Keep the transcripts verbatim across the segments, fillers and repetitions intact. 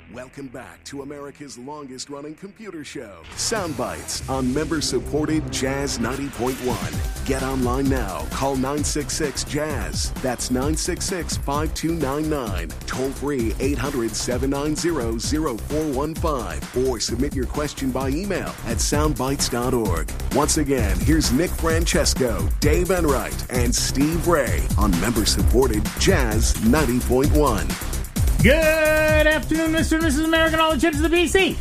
Welcome back to America's longest-running computer show, Soundbites, on member-supported Jazz ninety point one. Get online now. Call nine six six, Jazz. That's nine six six, five two nine nine. Toll free eight hundred, seven nine zero, zero four one five. Or submit your question by email at soundbites dot org. Once again, here's Nick Francesco, Dave Enright, and Steve Ray on member-supported Jazz ninety point one. Good afternoon, Mister and Missus America, and all the chips of the B C.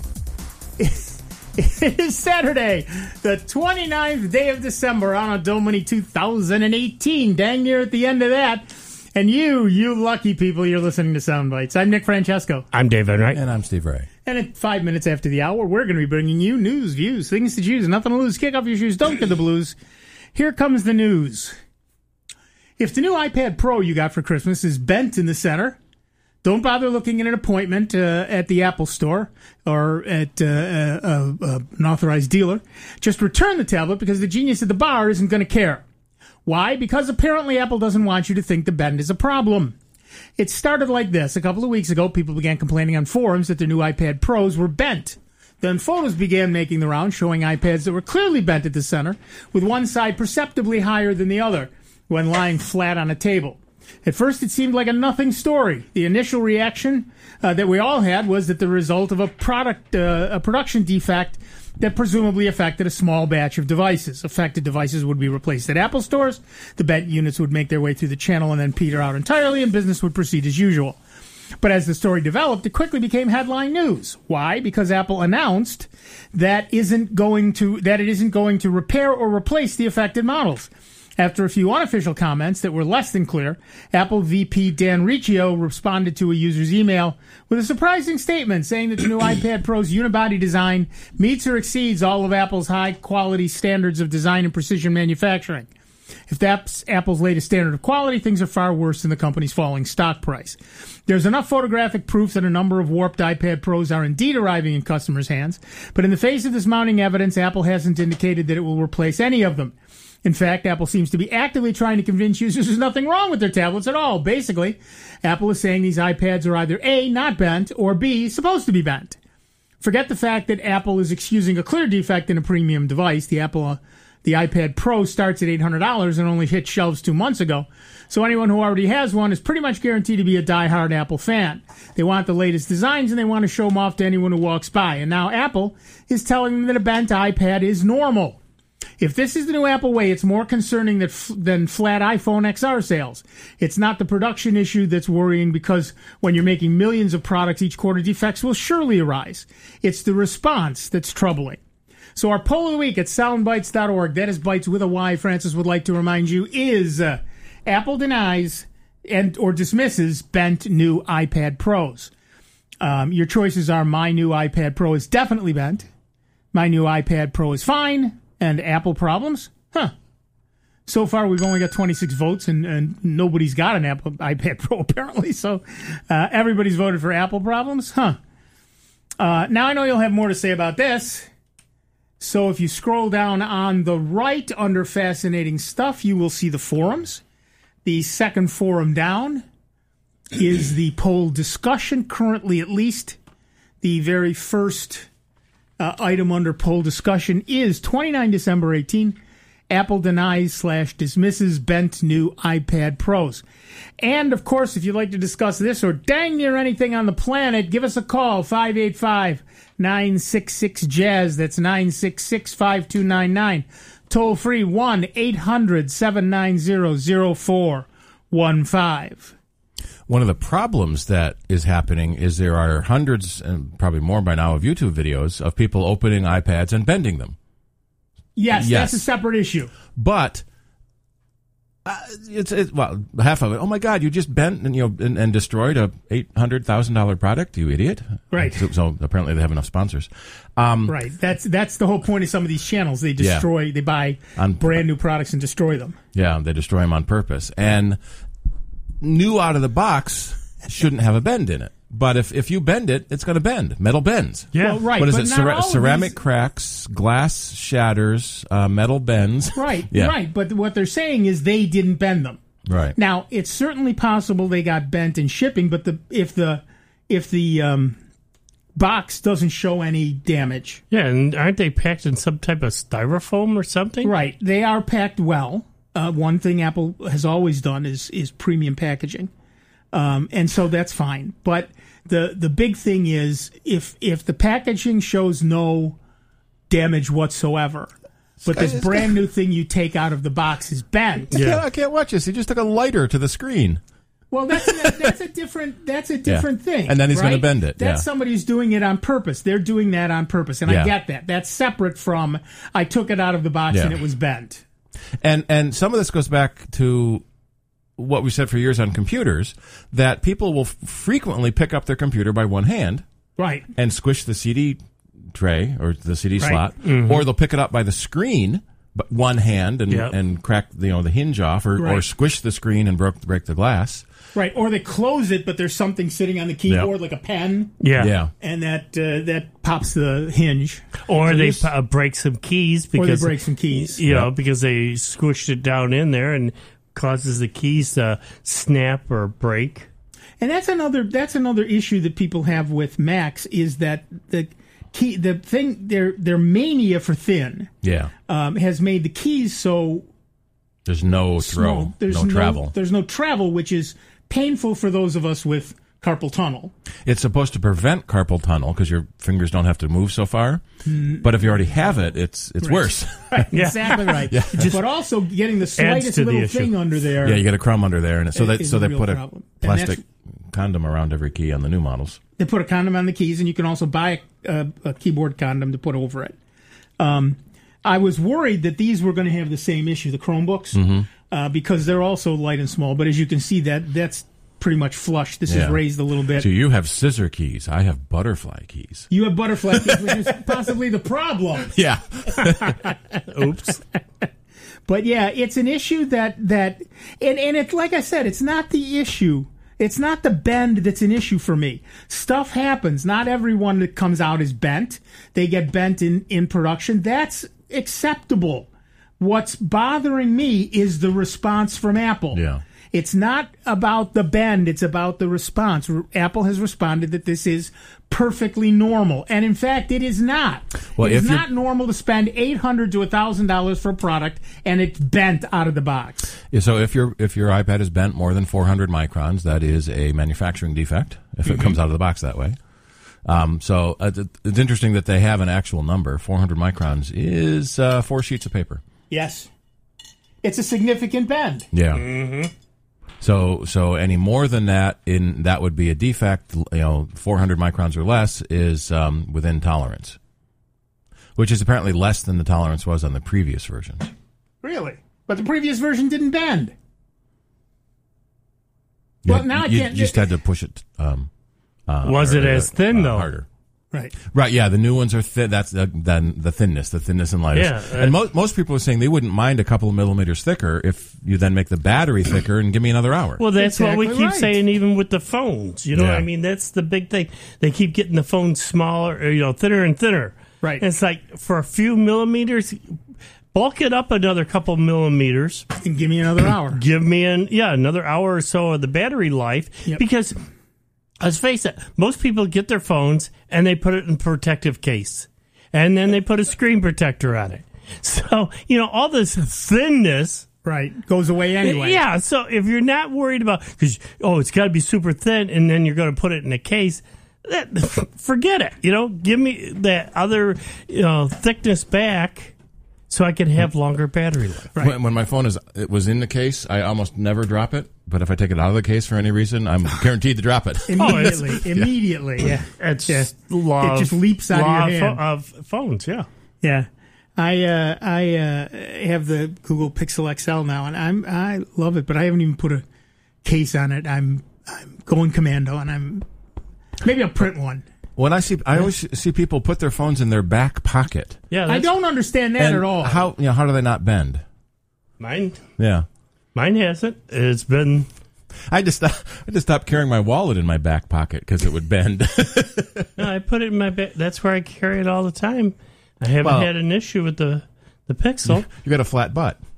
It is Saturday, the twenty-ninth day of December, Anno Domini two thousand eighteen. Dang near at the end of that. And you, you lucky people, you're listening to Soundbites. I'm Nick Francesco. I'm Dave Enright. And I'm Steve Ray. And at five minutes after the hour, we're going to be bringing you news, views, things to choose, nothing to lose. Kick off your shoes, don't get the blues. Here comes the news. If the new iPad Pro you got for Christmas is bent in the center, don't bother looking at an appointment uh, at the Apple Store or at uh, uh, uh, an authorized dealer. Just return the tablet because the genius at the bar isn't going to care. Why? Because apparently Apple doesn't want you to think the bend is a problem. It started like this. A couple of weeks ago, people began complaining on forums that their new iPad Pros were bent. Then photos began making the round showing iPads that were clearly bent at the center, with one side perceptibly higher than the other when lying flat on a table. At first, it seemed like a nothing story. The initial reaction uh, that we all had was that the result of a product, uh, a production defect that presumably affected a small batch of devices. Affected devices would be replaced at Apple stores. The bent units would make their way through the channel and then peter out entirely, and business would proceed as usual. But as the story developed, it quickly became headline news. Why? Because Apple announced that isn't going to that it isn't going to repair or replace the affected models. After a few unofficial comments that were less than clear, Apple V P Dan Riccio responded to a user's email with a surprising statement saying that the new iPad Pro's unibody design meets or exceeds all of Apple's high-quality standards of design and precision manufacturing. If that's Apple's latest standard of quality, things are far worse than the company's falling stock price. There's enough photographic proof that a number of warped iPad Pros are indeed arriving in customers' hands, but in the face of this mounting evidence, Apple hasn't indicated that it will replace any of them. In fact, Apple seems to be actively trying to convince users there's nothing wrong with their tablets at all. Basically, Apple is saying these iPads are either A, not bent, or B, supposed to be bent. Forget the fact that Apple is excusing a clear defect in a premium device. The Apple, uh, the iPad Pro starts at eight hundred dollars and only hit shelves two months ago. So anyone who already has one is pretty much guaranteed to be a diehard Apple fan. They want the latest designs and they want to show them off to anyone who walks by. And now Apple is telling them that a bent iPad is normal. If this is the new Apple way, it's more concerning than, f- than flat iPhone X R sales. It's not the production issue that's worrying because when you're making millions of products each quarter, defects will surely arise. It's the response that's troubling. So our poll of the week at soundbites dot org, that is bites with a Y, Francis would like to remind you, is uh, Apple denies and or dismisses bent new iPad Pros. Um, your choices are my new iPad Pro is definitely bent, my new iPad Pro is fine, and Apple problems? Huh. So far, we've only got twenty-six votes, and, and nobody's got an Apple iPad Pro, apparently. So uh, everybody's voted for Apple problems? Huh. Uh, now, I know you'll have more to say about this. So if you scroll down on the right under Fascinating Stuff, you will see the forums. The second forum down is the poll discussion. Currently, at least, the very first Uh, item under poll discussion is twenty-ninth December eighteenth. Apple denies slash dismisses bent new iPad Pros. And, of course, if you'd like to discuss this or dang near anything on the planet, give us a call, five eight five, nine six six, Jazz. That's nine six six, five two nine nine. Toll free one eight hundred, seven nine zero, zero four one five. One of the problems that is happening is there are hundreds, and probably more by now, of YouTube videos of people opening iPads and bending them. Yes, yes. That's a separate issue. But uh, it's, it's well, half of it. Oh my God, you just bent and you know and, and destroyed a eight hundred thousand dollar product, you idiot! Right. So, so apparently they have enough sponsors. Um, right. That's that's the whole point of some of these channels. They destroy, yeah. they buy on, brand new products and destroy them. Yeah, they destroy them on purpose. And new out of the box shouldn't have a bend in it. But if, if you bend it, it's going to bend. Metal bends. Yeah, well, right. What is but it? Cer- ceramic these... cracks, glass shatters, uh, metal bends. Right, yeah. right. But what they're saying is they didn't bend them. Right. Now, it's certainly possible they got bent in shipping, but the if the if the um, box doesn't show any damage. Yeah, and aren't they packed in some type of styrofoam or something? Right. They are packed well. Uh, one thing Apple has always done is is premium packaging. Um, and so that's fine. But the the big thing is if if the packaging shows no damage whatsoever, but this brand new thing you take out of the box is bent. I, can't, I can't watch this. He just took a lighter to the screen. Well, that's a, that's a different that's a different yeah. thing. And then he's right? going to bend it. That's yeah. somebody who's doing it on purpose. They're doing that on purpose, and yeah. I get that. That's separate from I took it out of the box yeah. and it was bent. And and some of this goes back to what we said for years on computers, that people will f- frequently pick up their computer by one hand, right, and squish the C D tray or the C D right. slot, mm-hmm. or they'll pick it up by the screen, but one hand and yep. and crack you know the hinge off, or, right. or squish the screen and broke break the glass. Right, or they close it, but there's something sitting on the keyboard, yep. like a pen. Yeah, yeah, and that uh, that pops the hinge. Or so they uh, break some keys because or they break some keys. You yep. know, because they squished it down in there and causes the keys to snap or break. And that's another that's another issue that people have with Macs is that the key the thing their their mania for thin yeah um, has made the keys so there's no throw, small. There's no, no travel. There's no travel, which is painful for those of us with carpal tunnel. It's supposed to prevent carpal tunnel because your fingers don't have to move so far. Mm. But if you already have it, it's it's right. worse. Right, yeah. Exactly right. yeah. But also getting the slightest little the thing under there. Yeah, you get a crumb under there, and so they so they put a problem. plastic condom around every key on the new models. They put a condom on the keys, and you can also buy a, a keyboard condom to put over it. Um, I was worried that these were going to have the same issue, the Chromebooks, mm-hmm. uh, because they're also light and small. But as you can see, that that's pretty much flush. This yeah. is raised a little bit. So you have scissor keys. I have butterfly keys. You have butterfly keys, which is possibly the problem. Yeah. Oops. But yeah, it's an issue that that and and it's like I said, it's not the issue. It's not the bend that's an issue for me. Stuff happens. Not everyone that comes out is bent. They get bent in, in production. That's acceptable. What's bothering me is the response from Apple. Yeah. It's not about the bend. It's about the response. Apple has responded that this is perfectly normal. And in fact, it is not. Well, it is if not normal to spend eight hundred dollars to one thousand dollars for a product and it's bent out of the box. Yeah, so if your if your iPad is bent more than four hundred microns, that is a manufacturing defect if mm-hmm. it comes out of the box that way. Um, so uh, it's interesting that they have an actual number. four hundred microns is uh, four sheets of paper. Yes. It's a significant bend. Yeah. Mm-hmm. So so any more than that, in that would be a defect. You know, four hundred microns or less is um, within tolerance, which is apparently less than the tolerance was on the previous versions. Really? But the previous version didn't bend. You Well, had- now I you, can't- you just had to push it. Um, uh, Was it or, as uh, thin, uh, though? Harder. Right. Right, yeah, the new ones are thin. That's the, then the thinness, the thinness and lightness. Yeah, uh, and mo- most people are saying they wouldn't mind a couple of millimeters thicker if you then make the battery thicker and give me another hour. Well, that's Exactly what we keep right. saying, even with the phones. You know, Yeah. I mean, that's the big thing. They keep getting the phones smaller, or, you know, thinner and thinner. Right. And it's like for a few millimeters, bulk it up another couple millimeters. And give me another hour. Give me an yeah another hour or so of the battery life Yep. because. Let's face it, most people get their phones and they put it in a protective case. And then they put a screen protector on it. So, you know, all this thinness. Right. Goes away anyway. Yeah. So if you're not worried about, because, oh, it's got to be super thin and then you're going to put it in a case, that, forget it. You know, give me that other you know, thickness back so I can have longer battery life. Right. When, when my phone is it was in the case, I almost never drop it. But if I take it out of the case for any reason, I'm guaranteed to drop it. Immediately. Immediately. Yeah. It's Yeah. law It just leaps out of law your hand. Of, pho- of phones, yeah. Yeah. I uh, I uh, have the Google Pixel X L now, and I'm I love it, but I haven't even put a case on it. I'm I'm going commando, and I'm maybe I'll print one. When I see, I always see people put their phones in their back pocket. Yeah, I that's don't understand that And at all. How you know how do they not bend? mine. Yeah. Mine hasn't. It's been. I just I just stopped carrying my wallet in my back pocket because it would bend. No, I put it in my bag. That's where I carry it all the time. I haven't Well- had an issue with the the Pixel. You got a flat butt.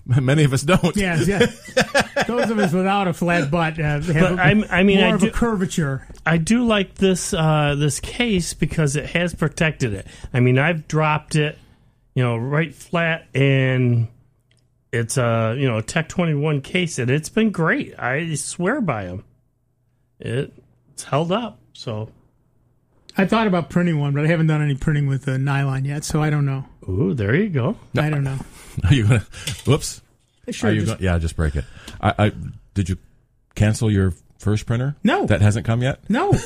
Many of us don't. Yeah, yeah. Those of us without a flat butt uh, have But a, I'm- I mean, more I of do- a curvature. I do like this uh, this case because it has protected it. I mean, I've dropped it, you know, right flat, and it's a you know a Tech twenty-one case, and it's been great. I swear by them. It, it's held up. So, I thought about printing one, but I haven't done any printing with uh, nylon yet, so I don't know. ooh, there you go. I don't know. Are you gonna? Whoops. Sure, Are you just- go, yeah, just break it. I, I did you cancel your first printer? No. That hasn't come yet? No.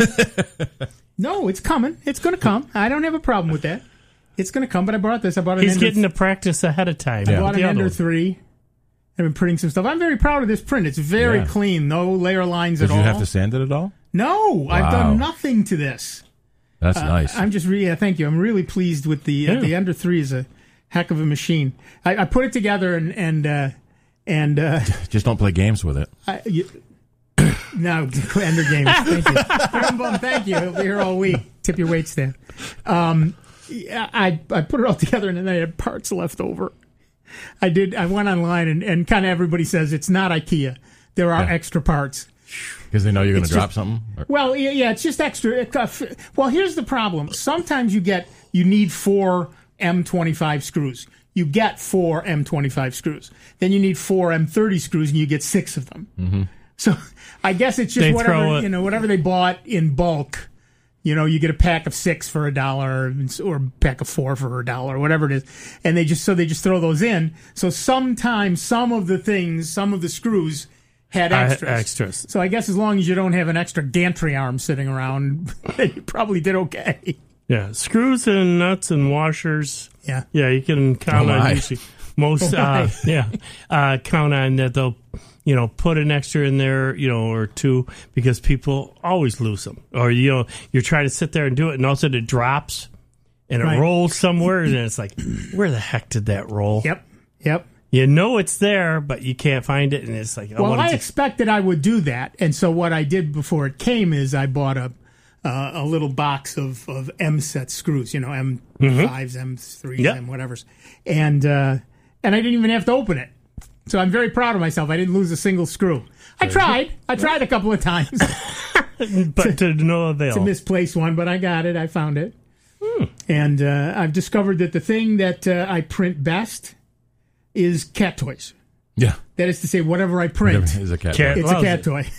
No, it's coming. It's going to come. I don't have a problem with that. It's going to come, but I brought this. I bought an He's Ender, getting to practice ahead of time. I Yeah. bought The an other Ender one. three. I've been printing some stuff. I'm very proud of this print. It's very Yeah. clean. No layer lines Did at you all. have to sand it at all? No, I've Wow. done nothing to this. That's Uh, nice. I'm just re- yeah, thank you. I'm really pleased with the uh, Yeah. the Ender three is a heck of a machine. I, I put it together and and uh, and uh, Just don't play games with it. I, you, no Ender games. Thank you, Bum Bum, thank you. He'll be here all week. Tip your wait staff. Um, yeah, I I put it all together and then I had parts left over. I did. I went online and, and kind of everybody says it's not IKEA. There are Yeah. extra parts. Because they know you're going to It's drop just- something? Or- Well, yeah, yeah, it's just extra. uh, f- Well, here's the problem. Sometimes you get you need four M twenty-five screws. You get four M twenty-five screws. Then you need four M thirty screws, and you get six of them. Mm-hmm. So I guess it's just They whatever throw it- you know, whatever they bought in bulk. You know, you get a pack of six for a dollar, or a pack of four for a dollar, whatever it is, and they just so they just throw those in. So sometimes some of the things, some of the screws had Uh, extras. extras. So I guess as long as you don't have an extra gantry arm sitting around, you probably did okay. Yeah, screws and nuts and washers. Yeah. Yeah, you can count Oh, on my. usually most. Oh, Uh, my. yeah, uh, count on that they'll, you know, put an extra in there, you know, or two because people always lose them, or you know, you're trying to sit there and do it, and all of a sudden it drops and it Right. rolls somewhere, and it's like, where the heck did that roll? Yep. Yep. You know it's there, but you can't find it, and it's like, oh, Well, what I is it? expected I would do that, and so what I did before it came is I bought a uh, a little box of, of M set screws, you know, M fives, M threes, Yep. M whatever's, and uh, and I didn't even have to open it. So I'm very proud of myself. I didn't lose a single screw. I tried. I tried a couple of times but to no avail. to misplace one, but I got it. I found it. And uh, I've discovered that the thing that uh, I print best is cat toys. Yeah. That is to say, whatever I print, Is a cat. Cat- toy. it's a loves cat it. toy.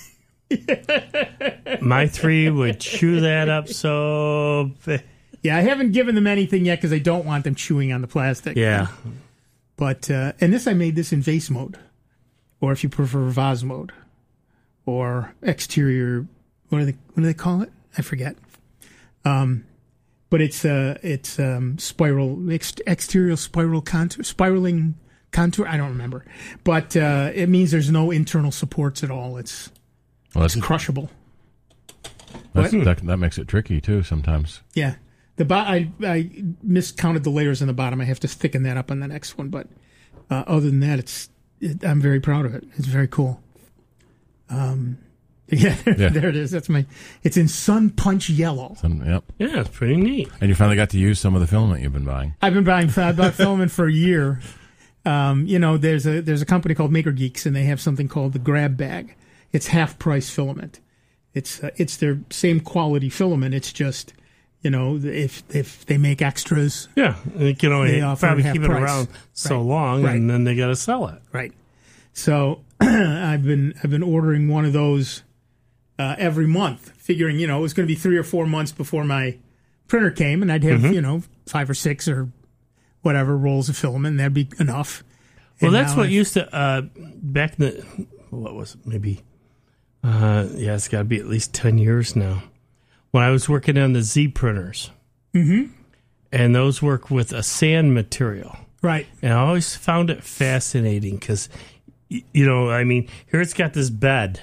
My three would chew that up so. ba- Yeah, I haven't given them anything yet because I don't want them chewing on the plastic. Yeah. But uh, and this I made this in vase mode, or if you prefer vase mode, or exterior. What do they what do they call it? I forget. Um, but it's uh it's um spiral ex- exterior spiral contour spiraling contour. I don't remember, but uh, it means there's no internal supports at all. It's Well, that's, crushable. that's, What? that, that makes it tricky, too, sometimes. Yeah. The bo- I, I miscounted the layers on the bottom. I have to thicken that up on the next one. But uh, other than that, it's it, I'm very proud of it. It's very cool. Um, yeah, Yeah. there it is. That's my. It's in Sun Punch Yellow. Um, yep. Yeah, it's pretty neat. And you finally got to use some of the filament you've been buying. I've been buying I bought filament for a year. Um, you know, there's a there's a company called Maker Geeks, and they have something called the Grab Bag. It's half price filament. It's uh, it's their same quality filament. It's just, you know, if if they make extras. Yeah, you can only They offer probably half keep it price. around so Right. long, Right. and then they got to sell it. Right. So I've been I've been ordering one of those uh, every month, figuring you know it was going to be three or four months before my printer came, and I'd have Mm-hmm. you know five or six or whatever rolls of filament, and that'd be enough. Well, And that's now what I've- used to uh, back in the what was it, maybe uh, yeah, it's got to be at least ten years now. When I was working on the Z printers, mm-hmm. and those work with a sand material. right. And I always found it fascinating because, you know, I mean, here it's got this bed.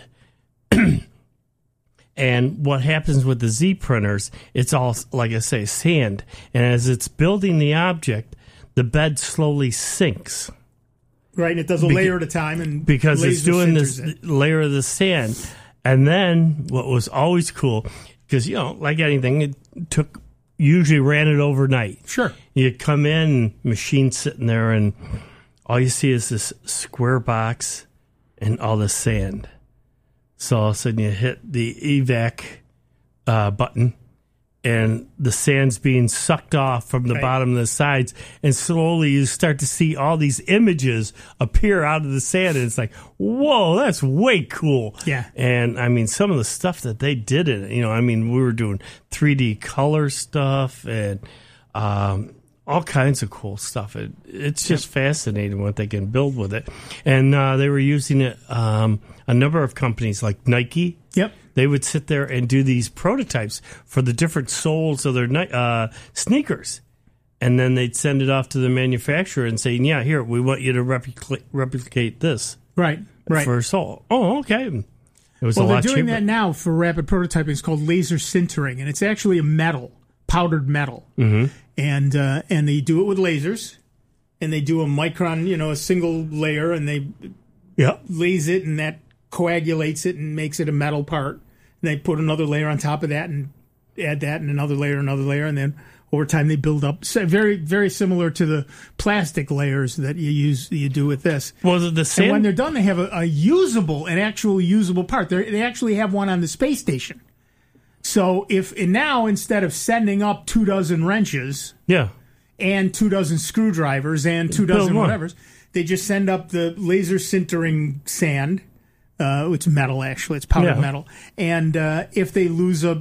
And what happens with the Z printers, it's all, like I say, sand. And as it's building the object, the bed slowly sinks Right, and it does a Beca- layer at a time, and because it's laser doing sinters this it. layer of the sand. And then what was always cool, because, you know, like anything, it took, usually ran it overnight. Sure. You come in, machine sitting there, and all you see is this square box and all the sand. So all of a sudden you hit the evac uh, button, and the sand's being sucked off from the Right. bottom of the sides, and slowly you start to see all these images appear out of the sand, and it's like, whoa, that's way cool. Yeah. And I mean, some of the stuff that they did in it, you know, I mean, we were doing three D color stuff and um, all kinds of cool stuff. It, it's just fascinating what they can build with it. And uh, they were using it, um, a number of companies like Nike. Yep. They would sit there and do these prototypes for the different soles of their ni- uh, sneakers. And then they'd send it off to the manufacturer and say, yeah, here, we want you to replica- replicate this Right. Right. for a sole. Oh, okay. It was well, a they're lot doing cheaper. that now for rapid prototyping. It's called laser sintering, and it's actually a metal, powdered metal. Mm-hmm. And uh, and they do it with lasers, and they do a micron, you know, a single layer, and they Yep. laze it, and that coagulates it and makes it a metal part. And they put another layer on top of that and add that and another layer, another layer, and then over time they build up. So very, very similar to the plastic layers that you use, you do with this. Well, the, the And sand. when they're done, they have a, a usable, an actual usable part. They're, they actually have one on the space station. So if and now instead of sending up two dozen wrenches yeah. and two dozen screwdrivers and two Build dozen one. whatevers, they just send up the laser sintering sand. Uh, it's metal, actually. It's powdered Yeah. metal. And uh, if they lose a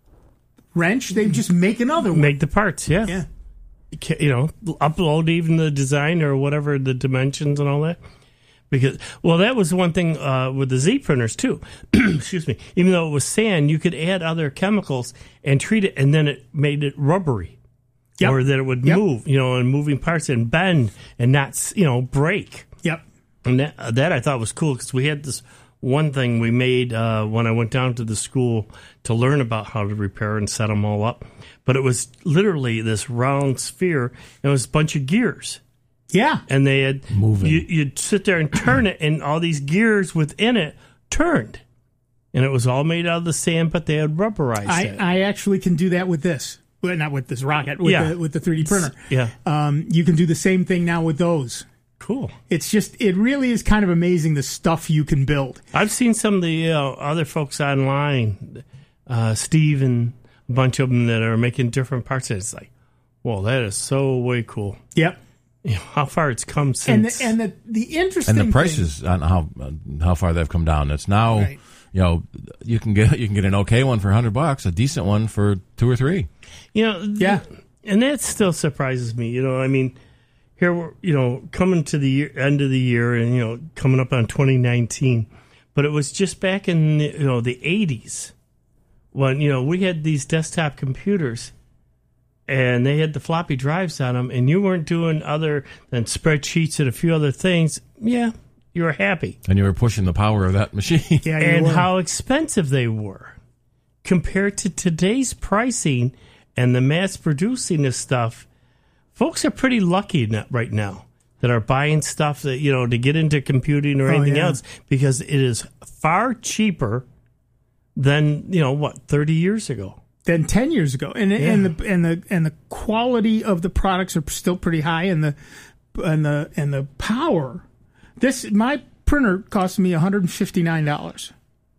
wrench, they just make another one. Make the parts, yeah. Yeah. Ca- You know, upload even the design or whatever, the dimensions and all that. Because, well, that was one thing uh, with the Z printers, too. Excuse me. Even though it was sand, you could add other chemicals and treat it, and then it made it rubbery. Yep. Or that it would Yep. move, you know, and moving parts and bend and not, you know, break. Yep. And that, uh, that I thought was cool because we had this one thing we made uh, when I went down to the school to learn about how to repair and set them all up. But it was literally this round sphere, and it was a bunch of gears. Yeah. And they had Moving. You, you'd sit there and turn it, and all these gears within it turned. And it was all made out of the sand, but they had rubberized I, it. I actually can do that with this. Well, not with this rocket, with, Yeah. the, with the three D printer. Yeah. Um, you can do the same thing now with those. Cool. It's just, it really is kind of amazing the stuff you can build. I've seen some of the uh, other folks online, uh, Steve and a bunch of them that are making different parts. And it's like, whoa, that is so way cool. Yep. You know, how far it's come And since. the, and the, the interesting And the thing- prices on how how far they've come down. It's now, Right. you know, you can get you can get an okay one for a hundred bucks, a decent one for two or three. you know, th- Yeah. and that still surprises me. You know, I mean, here we're, you know, coming to the year, end of the year and, you know, coming up on twenty nineteen. But it was just back in, the, you know, the eighties when, you know, we had these desktop computers and they had the floppy drives on them, and you weren't doing other than spreadsheets and a few other things. Yeah, you were happy. And you were pushing the power of that machine. Yeah, you And were. how expensive they were compared to today's pricing and the mass producing of stuff. Folks are pretty lucky not- right now that are buying stuff that, you know, to get into computing or Oh, anything yeah. else, because it is far cheaper than, you know, what, thirty years ago. than ten years ago. And and Yeah. the and the and the quality of the products are still pretty high, and the and the and the power. This my printer cost me one hundred fifty-nine dollars.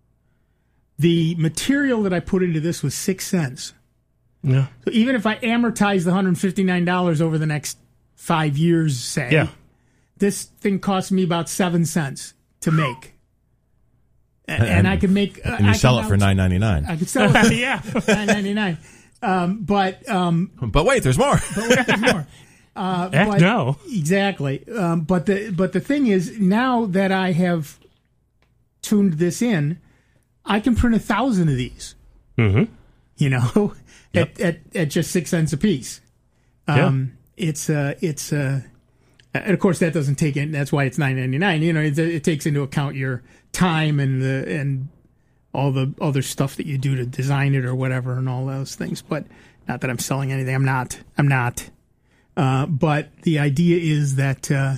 The material that I put into this was six cents. Yeah. So even if I amortize the one hundred fifty-nine dollars over the next five years, say, Yeah. this thing cost me about seven cents to make. And, and I can make. And you I sell can it for out- nine ninety nine. I could sell it for Yeah. nine ninety-nine. Um, but um, But wait, there's more. there's more. Uh, Heck but- no. Exactly. Um, but the but the thing is, now that I have tuned this in, I can print a thousand of these. Mm-hmm. You know, at, at at just six cents a piece. Um, It's uh, it's uh, and of course that doesn't take in. That's why it's nine ninety nine. You know, it, it takes into account your time and the and all the other stuff that you do to design it or whatever and all those things. But not that I'm selling anything. I'm not. I'm not. Uh, but the idea is that uh,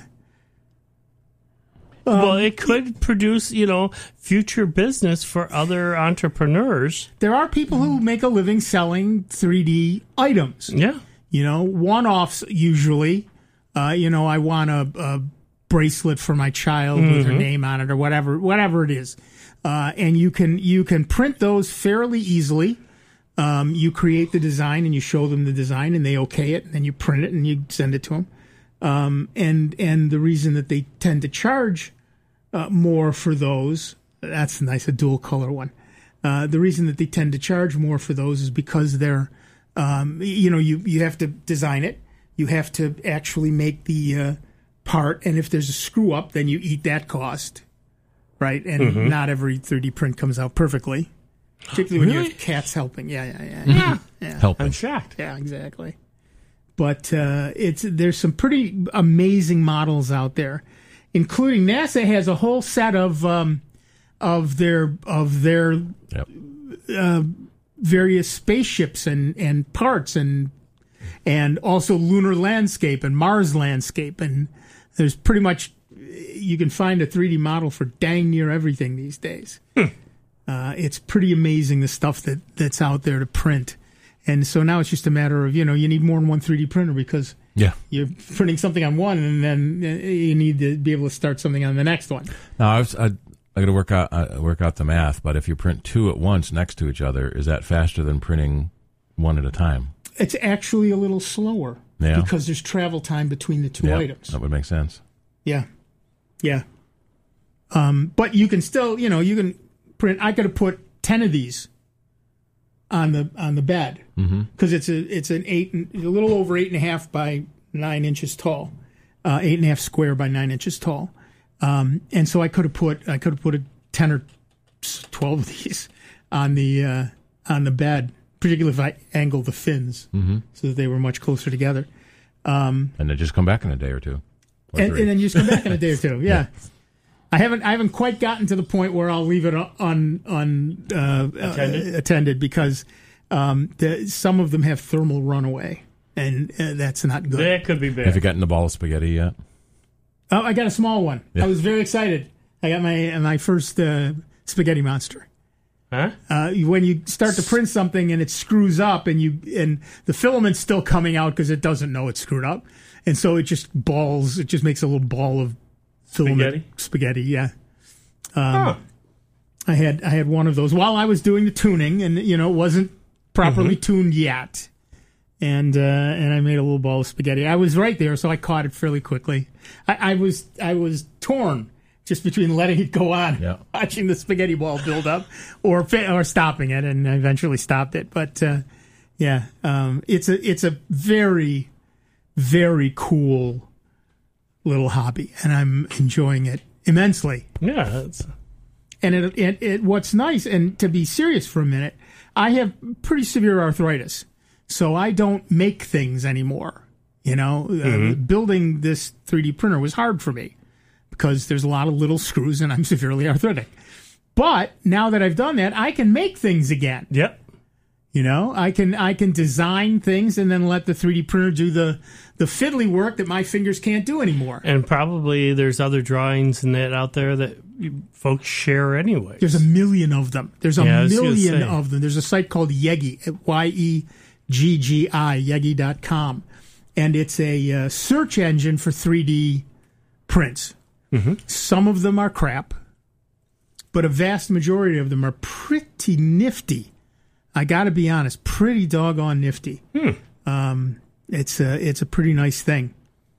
Well, it could produce, you know, future business for other entrepreneurs. there are people who make a living selling three D items. Yeah. You know, one-offs usually. Uh, you know, I want a, a bracelet for my child mm-hmm. with her name on it or whatever, whatever it is. Uh, and you can you can print those fairly easily. Um, you create the design and you show them the design and they okay it, and then you print it and you send it to them. Um, and and the reason that they tend to charge uh, more for those, that's nice, a dual color one. Uh, the reason that they tend to charge more for those is because they're, um, you know, you, you have to design it. You have to actually make the uh, part, and if there's a screw up, then you eat that cost. Right, and mm-hmm. not every three D print comes out perfectly, particularly when really? you have cats helping. Yeah, yeah, yeah, yeah. yeah. Helping. I'm shocked. Yeah, exactly. But uh, it's there's some pretty amazing models out there, including NASA has a whole set of um, of their of their yep. uh, various spaceships and, and parts and and also lunar landscape and Mars landscape, and there's pretty much. You can find a three D model for dang near everything these days. Hmm. Uh, it's pretty amazing the stuff that, that's out there to print. And so now it's just a matter of, you know, you need more than one three D printer because yeah. you're printing something on one and then you need to be able to start something on the next one. Now, I was, I, I got to work out, uh, work out the math, but if you print two at once next to each other, is that faster than printing one at a time? It's actually a little slower yeah. because there's travel time between the two yep. items. That would make sense. Yeah. Yeah. Um, but you can still, you know, you can print. I could have put ten of these on the on the bed because mm-hmm. it's a it's an eight, a little over eight and a half by nine inches tall, uh, eight and a half square by nine inches tall, um, and so I could have put I could have put a ten or twelve of these on the uh, on the bed, particularly if I angled the fins mm-hmm. so that they were much closer together. Um, and they just come back in a day or two. And, and then you just come back in a day or two. Yeah. yeah, I haven't. I haven't quite gotten to the point where I'll leave it on on uh, attended? Uh, attended because um, the, some of them have thermal runaway, and uh, that's not good. That could be bad. Have you gotten the ball of spaghetti yet? Oh, I got a small one. Yeah. I was very excited. I got my my first uh, spaghetti monster. Huh? Uh, when you start to print something and it screws up, and you and the filament's still coming out because it doesn't know it's screwed up. And so it just balls. It just makes a little ball of filament spaghetti. Spaghetti, yeah. Um, huh. I had I had one of those while I was doing the tuning, and you know it wasn't properly mm-hmm. tuned yet, and uh, and I made a little ball of spaghetti. I was right there, so I caught it fairly quickly. I, I was I was torn just between letting it go on, yeah. watching the spaghetti ball build up, or or stopping it, and I eventually stopped it. But uh, yeah, um, it's a it's a very very cool little hobby, and I'm enjoying it immensely. Yeah, that's... and it, it, it what's nice, and to be serious for a minute, I have pretty severe arthritis, so I don't make things anymore. You know, mm-hmm. uh, building this three D printer was hard for me because there's a lot of little screws, and I'm severely arthritic. But now that I've done that, I can make things again. Yep. You know, I can I can design things and then let the three D printer do the, the fiddly work that my fingers can't do anymore. And probably there's other drawings and that out there that you folks share anyway. There's a million of them. There's a yeah, million of them. There's a site called Yeggi, Y E G G I, Yeggi dot com. And it's a uh, search engine for three D prints. Mm-hmm. Some of them are crap, but a vast majority of them are pretty nifty. I got to be honest, pretty doggone nifty. Hmm. Um, it's a it's a pretty nice thing.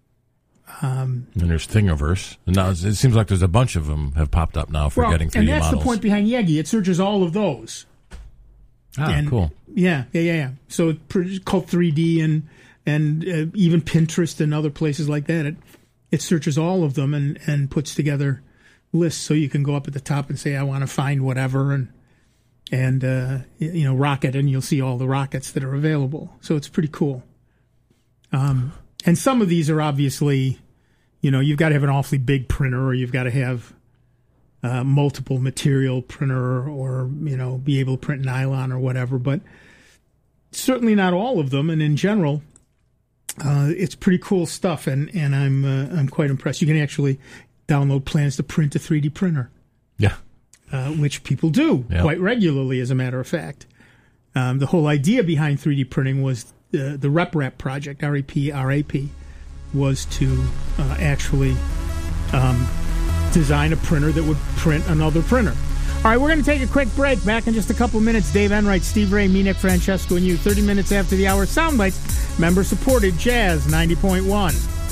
Um, and there's Thingiverse. Now it seems like there's a bunch of them have popped up now for well, getting three D models. And that's models. the point behind Yeggi. It searches all of those. Ah, and, cool. Yeah, yeah, yeah, yeah. So it's called three D, and and uh, even Pinterest and other places like that. It it searches all of them and, and puts together lists, so you can go up at the top and say, I want to find whatever, and and uh, you know, rocket, and you'll see all the rockets that are available. So it's pretty cool. Um, and some of these are obviously, you know, you've got to have an awfully big printer, or you've got to have uh, multiple material printer, or, you know, be able to print nylon or whatever. But certainly not all of them. And in general, uh, it's pretty cool stuff. And, and I'm uh, I'm quite impressed. You can actually download plans to print a three D printer. Yeah. Uh, which people do yep. quite regularly, as a matter of fact. Um, the whole idea behind three D printing was uh, the RepRap project, R E P R A P, was to uh, actually um, design a printer that would print another printer. All right, we're going to take a quick break. Back in just a couple of minutes. Dave Enright, Steve Ray, me, Nick Francesco, and you. thirty minutes after the hour. Soundbites, member-supported Jazz ninety point one.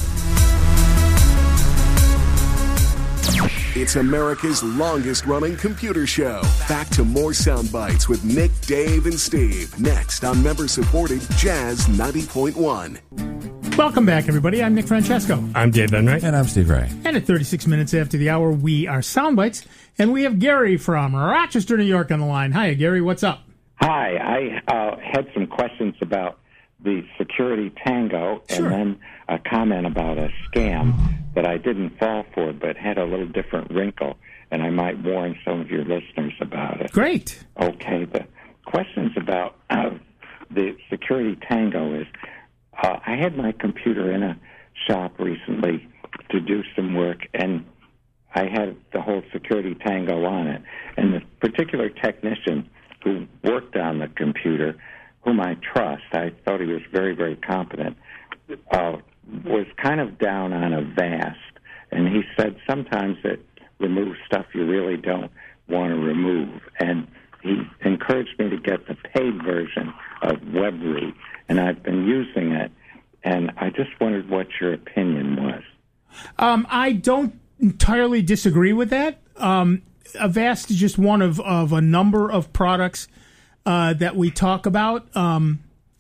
It's America's longest-running computer show. Back to more Soundbites with Nick, Dave, and Steve. Next on member-supported Jazz ninety point one. Welcome back, everybody. I'm Nick Francesco. I'm Dave Enright. And I'm Steve Ray. And at thirty-six minutes after the hour, we are Soundbites. And we have Gary from Rochester, New York on the line. Hi, Gary. What's up? Hi. I uh, had some questions about the Security Tango Sure. and then a comment about a scam that I didn't fall for but had a little different wrinkle, and I might warn some of your listeners about it. Great. Okay. The questions about uh, the Security Tango is uh, I had my computer in a shop recently to do some work, and I had the whole Security Tango on it. And the particular technician who worked on the computer, whom I trust, I thought he was very, very competent, uh, was kind of down on Avast. And he said sometimes it removes stuff you really don't want to remove. And he encouraged me to get the paid version of WebRoot, and I've been using it. And I just wondered what your opinion was. Um, I don't entirely disagree with that. Um, Avast is just one of, of a number of products uh, that we talk about. Um,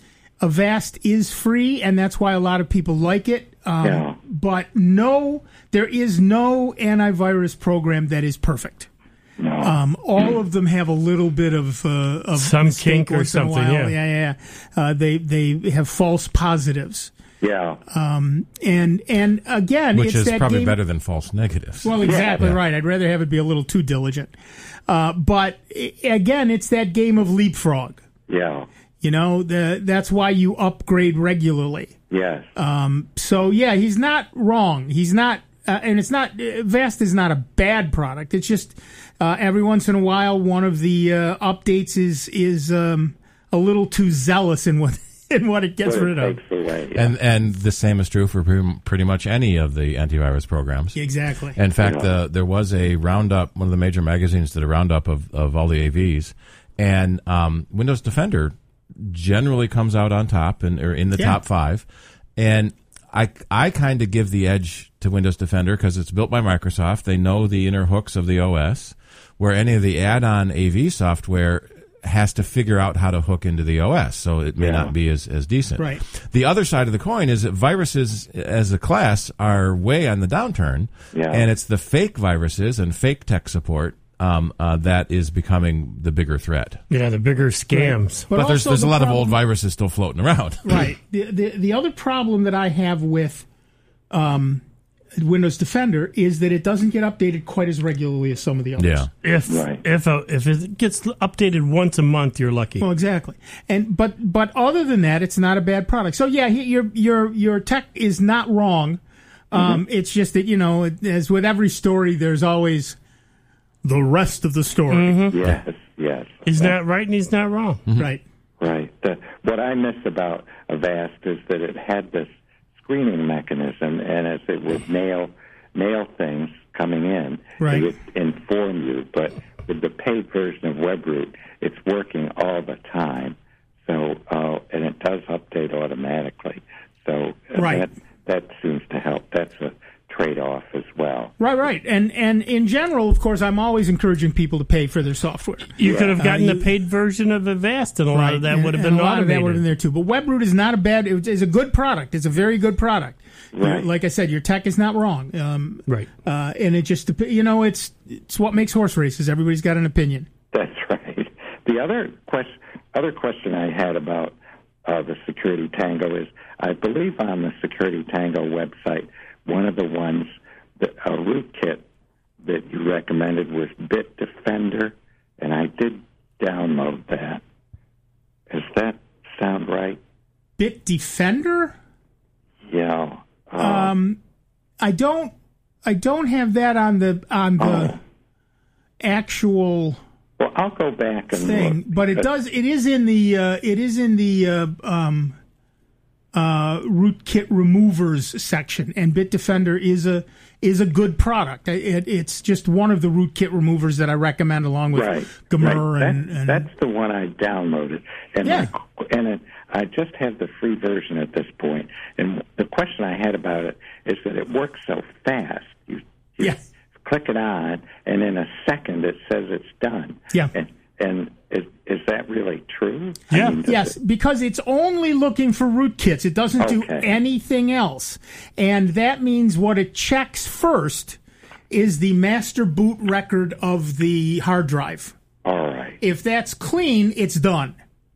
Avast is free, and that's why a lot of people like it. Um, Yeah. But no, there is no antivirus program that is perfect. No. Um, all of them have a little bit of, uh, of Some mistake kink or once in a something, while. yeah. yeah, yeah. yeah. Uh, they they have false positives, Yeah. and and again, Which it's is that probably game- better than false negatives. Well, exactly Yeah. right. I'd rather have it be a little too diligent. Uh, but i- again, it's that game of leapfrog. Yeah. You know, the, that's why you upgrade regularly. Yes. So yeah, he's not wrong. He's not, uh, and it's not. uh, Vast is not a bad product. It's just uh, every once in a while, one of the uh, updates is is um, a little too zealous in what in what it gets What it rid of. takes away. Yeah. And and the same is true for pre- pretty much any of the antivirus programs. Exactly. In fact, Yeah. uh, there was a roundup. One of the major magazines did a roundup of, of all the A Vs, and um, Windows Defender generally comes out on top and or in the Yeah. top five. And I I kind of give the edge to Windows Defender because it's built by Microsoft. They know the inner hooks of the O S, where any of the add-on A V software has to figure out how to hook into the O S, so it may Yeah. not be as, as decent. Right. The other side of the coin is that viruses as a class are way on the downturn, Yeah. and it's the fake viruses and fake tech support um, uh, that is becoming the bigger threat. Yeah, the bigger scams. But, there's also there's a the lot of problem- old viruses still floating around. Right. The, the the other problem that I have with um, Windows Defender is that it doesn't get updated quite as regularly as some of the others. Yeah. If Right. if a, if it gets updated once a month, you're lucky. Well, exactly. And but but other than that, it's not a bad product. So yeah, he, your your your tech is not wrong. Um, It's just that, you know, as with every story, there's always the rest of the story. Yes. Yes. He's not right and he's not wrong. Right. Right. The, what I miss about Avast is that it had this screening mechanism, and as it would nail nail things coming in, Right. it would inform you. But with the paid version of WebRoot, it's working all the time. So, uh, and it does update automatically. So uh, Right. that that seems to help. That's a trade-off as well. Right, right. And and in general, of course, I'm always encouraging people to pay for their software. You could have gotten Uh, you- the paid version of Avast, and a lot of that and- would have and been a lot of that would have been automated. there too. But WebRoot is not a bad. It is a good product. It's a very good product. Right. Like I said, your tech is not wrong. Um, Right. Uh, and it just dep- you know it's it's what makes horse races. Everybody's got an opinion. That's right. The other question, other question I had about uh, the Security Tango is, I believe on the Security Tango website, one of the ones, that, a rootkit that you recommended was Bitdefender, and I did download that. Does that sound right? Bitdefender. Yeah. Uh, Um, I don't. I don't have that on the on the Oh. actual well, I'll go back and thing, look. but it does. It is in the. Uh, it is in the uh, um, uh, rootkit removers section, and Bitdefender is a is a good product. It, it's just one of the rootkit removers that I recommend, along with Right, Gmur right. and, That's, and that's the one I downloaded, and Yeah. my, and it, I just have the free version at this point. And the question I had about it is that it works so fast. You, you Yeah. click it on, and in a second it says it's done. Yeah. And, and is, is that really true? Yeah. does Yes, it- because it's only looking for rootkits. It doesn't do Okay. anything else. And that means what it checks first is the master boot record of the hard drive. all right. If that's clean, it's done.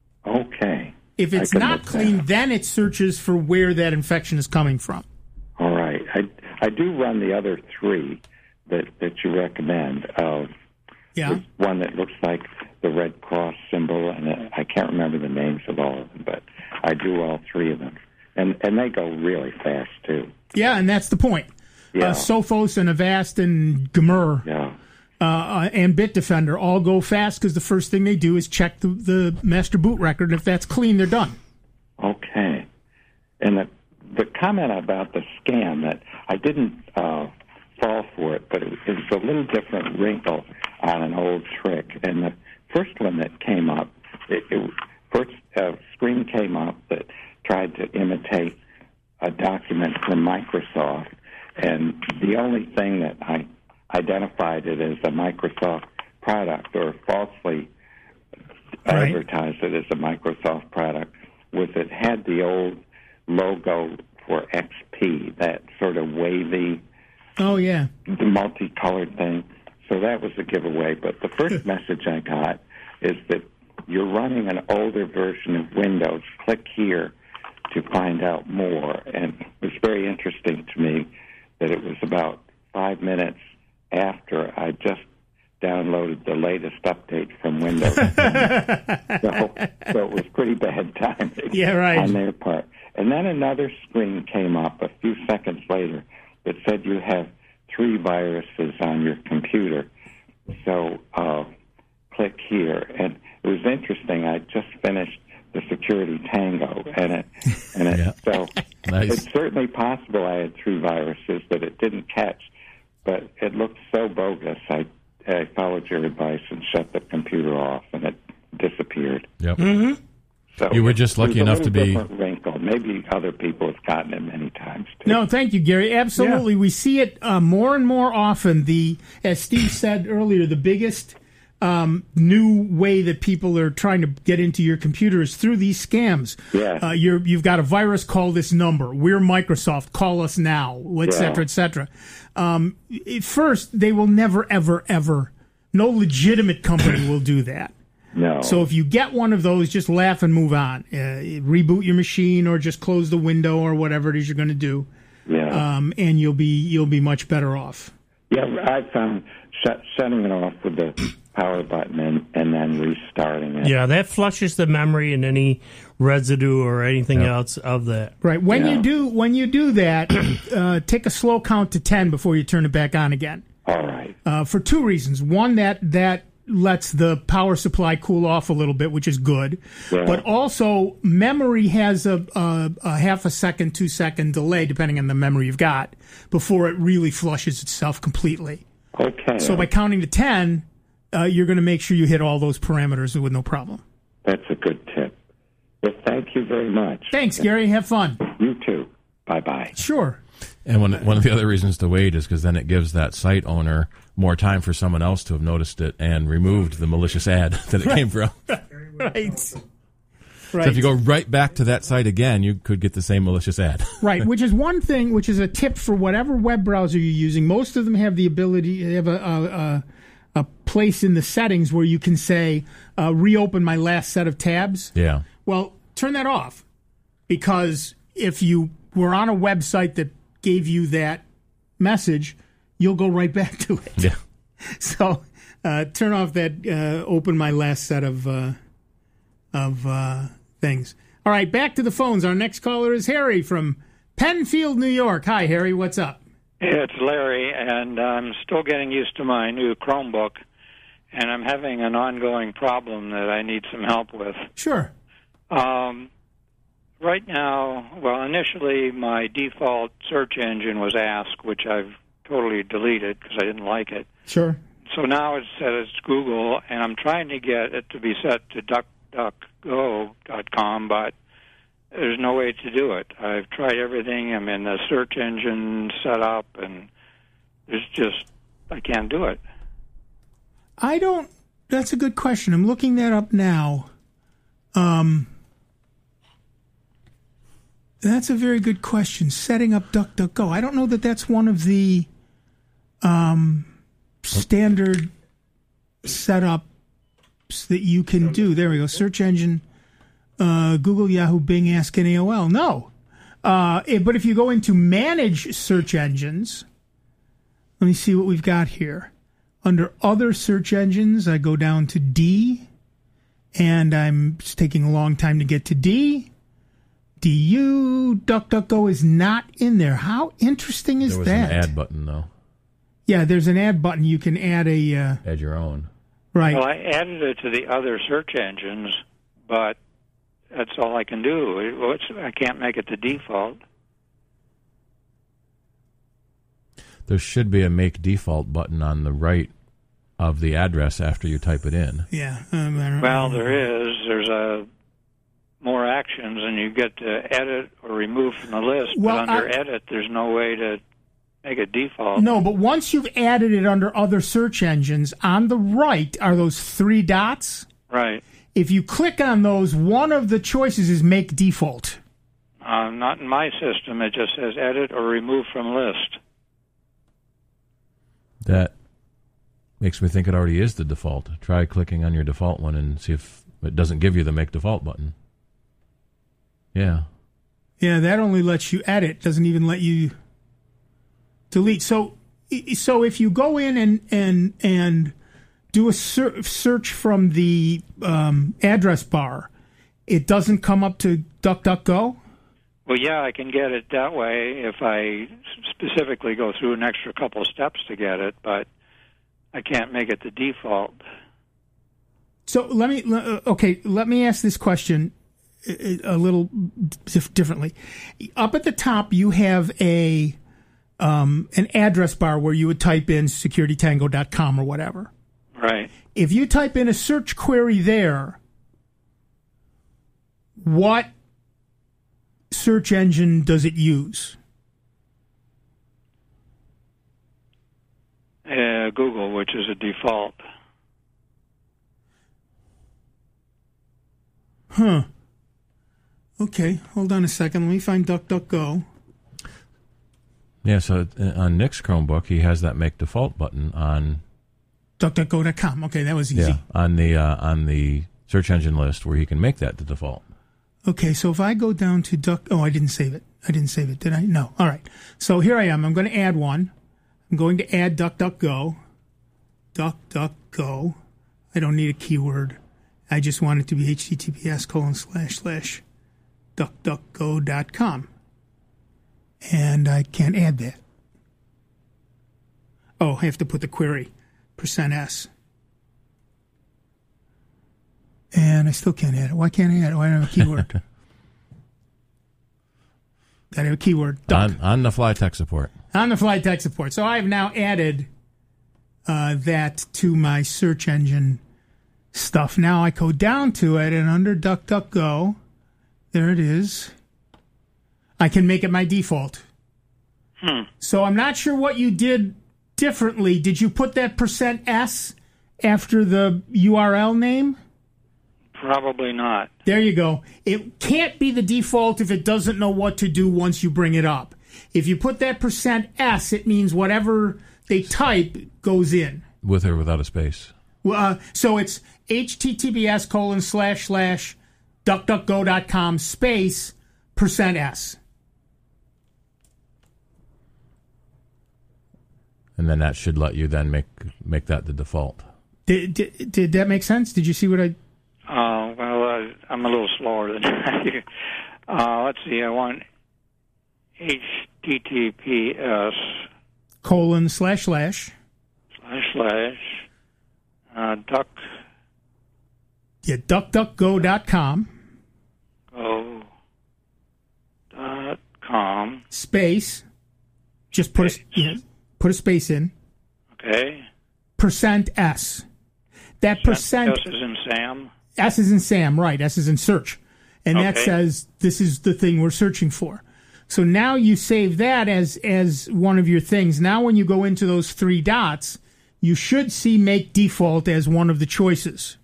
Okay. If I it's can not look clean, that. then it searches for where that infection is coming from. All right. I, I do run the other three that, that you recommend. Uh, Yeah. There's one that looks like the Red Cross symbol, and uh, I can't remember the names of all of them, but I do all three of them. And and they go really fast, too. Yeah, and that's the point. Yeah. Uh, Sophos and Avast and Gmur Yeah. uh, and Bitdefender all go fast because the first thing they do is check the, the master boot record. If that's clean, they're done. Okay. And the, the comment about the scam, that I didn't uh, fall for it, but it, it was a little different wrinkle on an old trick. And the first one that came up, it, it first uh, screen came up that tried to imitate a document from Microsoft, and the only thing that I identified it as a Microsoft product, or falsely Right. advertised it as a Microsoft product, was it had the old logo for X P, that sort of wavy, Oh, yeah. the multicolored thing. So that was a giveaway. But the first message I got is that you're running an older version of Windows. Click here to find out more. And it was very interesting to me that it was about five minutes after I just downloaded the latest update from Windows. so, so it was pretty bad timing Yeah, right. on their part. And then another screen came up a few seconds later that said you have three viruses on your computer. So uh, click here. And it was interesting. I just finished the Security Tango, and it, and it Yeah. so Nice. it's certainly possible I had three viruses, but it didn't catch. But it looked so bogus. I, I followed your advice and shut the computer off, and it disappeared. Yep. So You were just lucky it was a enough to little be- different wrinkle. Maybe other people have gotten it many times too. No, thank you, Gary. Absolutely. We see it uh, more and more often. The, as Steve said earlier, the biggest um, new way that people are trying to get into your computer is through these scams. Yeah. Uh, you're, you've got a virus, call this number. We're Microsoft, call us now, et cetera, Yeah. et cetera. Um, at first, they will never, ever, ever, no legitimate company will do that. No. So if you get one of those, just laugh and move on. Uh, reboot your machine, or just close the window, or whatever it is you're going to do, yeah. um, and you'll be you'll be much better off. Yeah, I found shut, shutting it off with the power button and, and then restarting it. Yeah, that flushes the memory and any residue or anything else of that. Right. When Yeah. you do when you do that, uh, take a slow count to ten before you turn it back on again. All right. Uh, for two reasons. One, that that lets the power supply cool off a little bit, which is good. Yeah. But also, memory has a, a, a half a second, two second delay, depending on the memory you've got, before it really flushes itself completely. Okay. So by counting to ten, uh, you're going to make sure you hit all those parameters with no problem. That's a good tip. Well, thank you very much. Thanks, Gary. Have fun. You too. Bye-bye. Sure. And one one of the other reasons to wait is because then it gives that site owner more time for someone else to have noticed it and removed the malicious ad that it came from. Right. So Right. if you go right back to that site again, you could get the same malicious ad. Right, which is one thing, which is a tip for whatever web browser you're using. Most of them have the ability, they have a, a, a, a place in the settings where you can say, uh, reopen my last set of tabs. Yeah. Well, turn that off, because if you were on a website that gave you that message, you'll go right back to it. Yeah. So uh, turn off that uh, open my last set of uh, of uh, things. All right, back to the phones. Our next caller is Harry from Penfield, New York. Hi, Harry. What's up? It's Larry, and I'm still getting used to my new Chromebook, and I'm having an ongoing problem that I need some help with. Sure. Um, Right now, well, initially my default search engine was Ask, which I've totally deleted because I didn't like it. Sure. So now it's set as Google, and I'm trying to get it to be set to duck duck go dot com, but there's no way to do it. I've tried everything. I'm in the search engine setup, and there's just, I can't do it. I don't, that's a good question. I'm looking that up now. Um, that's a very good question. Setting up DuckDuckGo. I don't know that that's one of the um, standard setups that you can do. There we go. Search engine, uh, Google, Yahoo, Bing, Ask, and A O L. No. Uh, it, but if you go into manage search engines, let me see what we've got here. Under other search engines, I go down to D, and I'm it's taking a long time to get to D. D U, DuckDuckGo is not in there. How interesting is there was that? An add button, though. Yeah, there's an add button. You can add a... Uh, add your own. Right. Well, I added it to the other search engines, but that's all I can do. It, it's, I can't make it the default. There should be a make default button on the right of the address after you type it in. Yeah. Um, I don't Well, know. there is. There's a more actions, and you get to edit or remove from the list. Well, but under I- edit, there's no way to make it default. No, but once you've added it under other search engines, on the right are those three dots. Right. If you click on those, one of the choices is make default. Uh, not in my system. It just says edit or remove from list. That makes me think it already is the default. Try clicking on your default one and see if it doesn't give you the make default button. Yeah. Yeah, that only lets you edit, doesn't even let you delete. So, so if you go in and and and do a ser- search from the um, address bar, it doesn't come up to DuckDuckGo? Well, yeah, I can get it that way if I specifically go through an extra couple of steps to get it, but I can't make it the default. So let me, okay, let me ask this question a little differently. Up at the top, you have a um, an address bar where you would type in security tango dot com or whatever. Right. If you type in a search query there, what search engine does it use? Uh, Google, which is a default. Huh. Okay, hold on a second. Let me find DuckDuckGo. Yeah, so on Nick's Chromebook, he has that make default button on duck duck go dot com. Okay, that was easy. yeah on the uh, on the search engine list where he can make that the default. Okay, so if I go down to Duck... Oh, I didn't save it. I didn't save it, did I? No. All right. So here I am. I'm going to add one. I'm going to add DuckDuckGo. DuckDuckGo. I don't need a keyword. I just want it to be https colon slash slash duck duck go dot com. And I can't add that. Oh, I have to put the query, percent S. And I still can't add it. Why can't I add it? Why don't I have a keyword? Got to have a keyword. Duck. On, on the fly tech support. On the fly tech support. So I've now added uh, that to my search engine stuff. Now I go down to it, and under DuckDuckGo, there it is. I can make it my default. Hmm. So I'm not sure what you did differently. Did you put that percent S after the U R L name? Probably not. There you go. It can't be the default if it doesn't know what to do once you bring it up. If you put that percent S, it means whatever they type goes in. With or without a space. Well, uh, so it's https colon slash slash duckduckgo dot com space percent S. And then that should let you then make make that the default. Did, did, did that make sense? Did you see what I... Oh, well, uh, I'm a little slower than you. Uh, let's see, I want https colon slash slash slash slash uh, duck yeah duckduckgo dot com go space, just put a, yeah, put a space in. Okay. Percent S. That percent. S is in Sam. S is in Sam, right? S is in search, and that Okay. says this is the thing we're searching for. So now you save that as as one of your things. Now when you go into those three dots, you should see make default as one of the choices.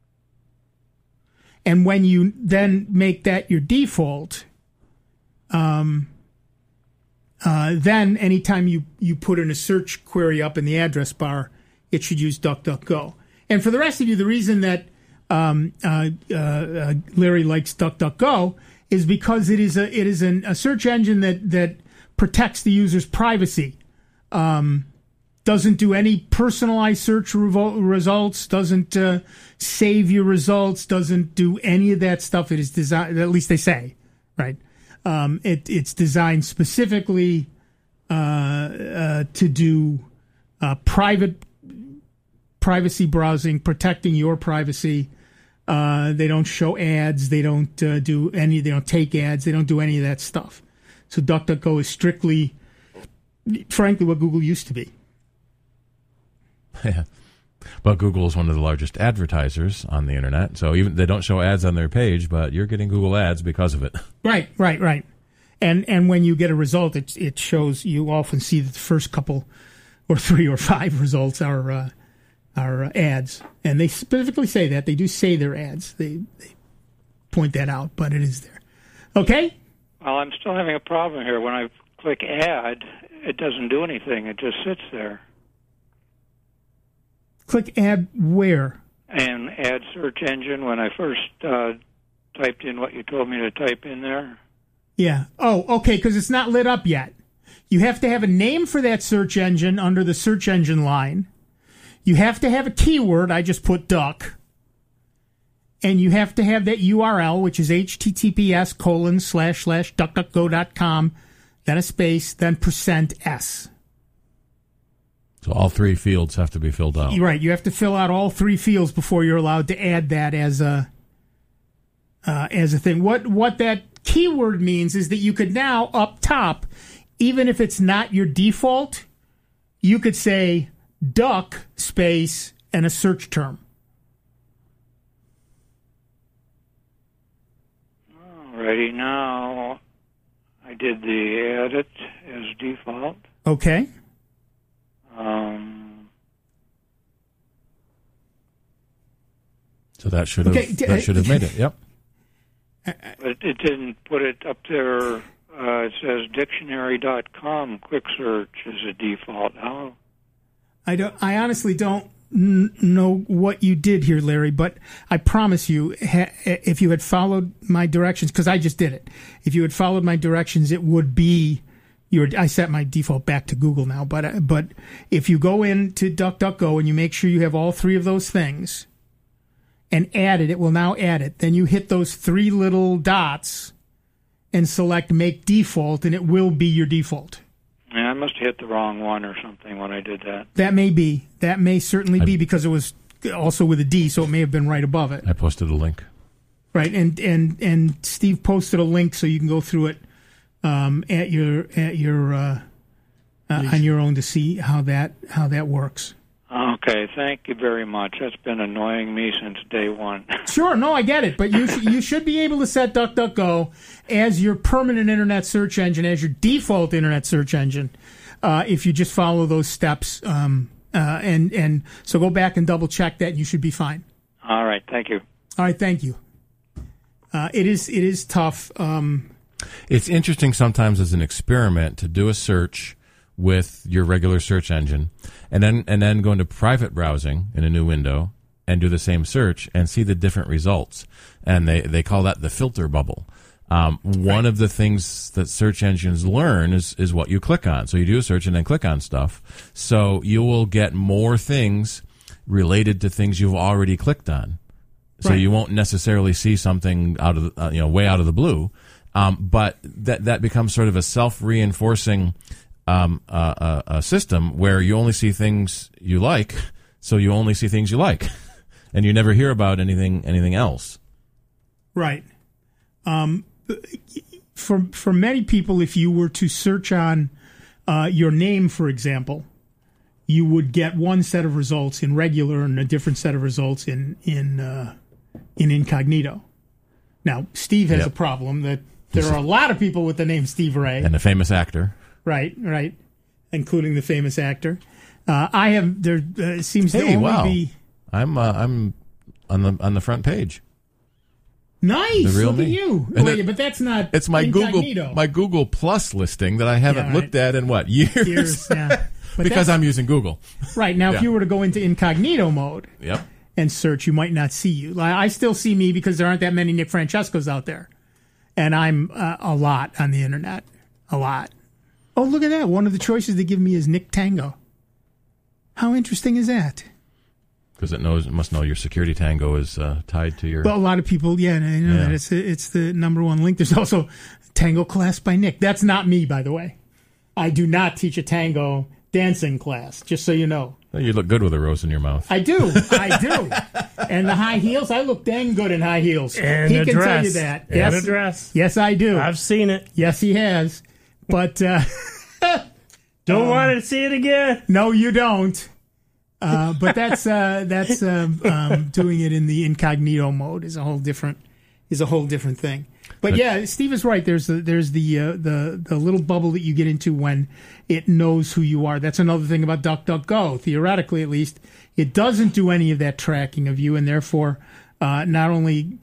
And when you then make that your default, um, uh, then anytime you, you put in a search query up in the address bar, it should use DuckDuckGo. And for the rest of you, the reason that um, uh, uh, uh, Larry likes DuckDuckGo is because it is a it is an, a search engine that that protects the user's privacy. Um, doesn't do any personalized search revo- results, doesn't uh, save your results, doesn't do any of that stuff. It is designed, at least they say, right? Um, it, it's designed specifically uh, uh, to do uh, private privacy browsing, protecting your privacy. Uh, they don't show ads. They don't uh, do any. They don't take ads. They don't do any of that stuff. So DuckDuckGo is strictly, frankly, what Google used to be. Yeah. But Google is one of the largest advertisers on the internet, so even they don't show ads on their page, but you're getting Google ads because of it. Right, right, right. And and when you get a result, it it shows. You often see that the first couple, or three or five results are uh, are uh, ads, and they specifically say that they do say they're ads. They they point that out, but it is there. Okay. Well, I'm still having a problem here. When I click add, it doesn't do anything. It just sits there. Click add where? And add search engine, when I first uh, typed in what you told me to type in there. Yeah. Oh, okay, because it's not lit up yet. You have to have a name for that search engine under the search engine line. You have to have a keyword. I just put duck. And you have to have that U R L, which is https colon slash slash duckduckgo dot com, then a space, then percent S. So all three fields have to be filled out. Right. You have to fill out all three fields before you're allowed to add that as a uh, as a thing. What what that keyword means is that you could now up top, even if it's not your default, you could say duck space and a search term. Alrighty, now I did the edit as default. Okay. Um, So that should have Okay, d- that should have made it. Yep. but it didn't put it up there. Uh, it says dictionary dot com quick search is a default. How? I don't. I honestly don't n- know what you did here, Larry. But I promise you, ha- if you had followed my directions, because I just did it, if you had followed my directions, it would be your. I set my default back to Google now, but uh, but if you go into DuckDuckGo and you make sure you have all three of those things, and add it, it will now add it. Then you hit those three little dots and select make default, and it will be your default. Yeah, I must have hit the wrong one or something when I did that. That may be. That may certainly I- be because it was also with a D, so it may have been right above it. I posted a link. Right, and and and Steve posted a link so you can go through it um, at your at your uh, uh, on your own to see how that how that works. Okay, thank you very much. That's been annoying me since day one. Sure, no, I get it, but you sh- you should be able to set DuckDuckGo as your permanent internet search engine, as your default internet search engine, uh, if you just follow those steps. Um, uh, and and so go back and double check that, and you should be fine. All right, thank you. All right, thank you. Uh, it is it is tough. Um, It's interesting sometimes as an experiment to do a search with your regular search engine and then and then go into private browsing in a new window and do the same search and see the different results. And they, they call that the filter bubble. Um, one of the things that search engines learn is, is what you click on. So you do a search and then click on stuff. So you will get more things related to things you've already clicked on. So Right. you won't necessarily see something out of the, uh, you know, way out of the blue. Um, but that, that becomes sort of a self-reinforcing um, uh, uh, a system where you only see things you like, so you only see things you like, and you never hear about anything anything else. Right. Um, for for many people, if you were to search on uh, your name, for example, you would get one set of results in regular and a different set of results in in uh, in incognito. Now, Steve has Yep. a problem that there are a lot of people with the name Steve Ray. And a famous actor. Right, right, including the famous actor. Uh, I have there uh, seems to Hey, only wow. be I'm uh, I'm on the on the front page. nice. The real Look at me. you. And Wait, it- but that's not. It's my incognito. Google my Google Plus listing that I haven't Yeah, right. looked at in what years? Years, yeah. But because that's- I'm using Google. right now. If Yeah. you were to go into incognito mode Yep. and search, you might not see you. Like, I still see me because there aren't that many Nick Francescos out there, and I'm uh, a lot on the internet, a lot. Oh, look at that! One of the choices they give me is Nick Tango. How interesting is that? Because it knows it must know your security tango is uh, tied to your. Well, a lot of people, yeah, I know Yeah. that it's it's the number one link. There's also Tango class by Nick. That's not me, by the way. I do not teach a tango dancing class. Just so you know, you look good with a rose in your mouth. I do, I do. And the high heels, I look dang good in high heels. And he a can dress. tell you that. And Yes, a dress. yes, I do. I've seen it. Yes, he has. But uh, Don't want to see it again. no, you don't. Uh, but that's uh, that's um, um, doing it in the incognito mode is a whole different is a whole different thing. But yeah, Steve is right. There's the, there's the uh, the the little bubble that you get into when it knows who you are. That's another thing about DuckDuckGo. Theoretically, at least, it doesn't do any of that tracking of you, and therefore, uh, not only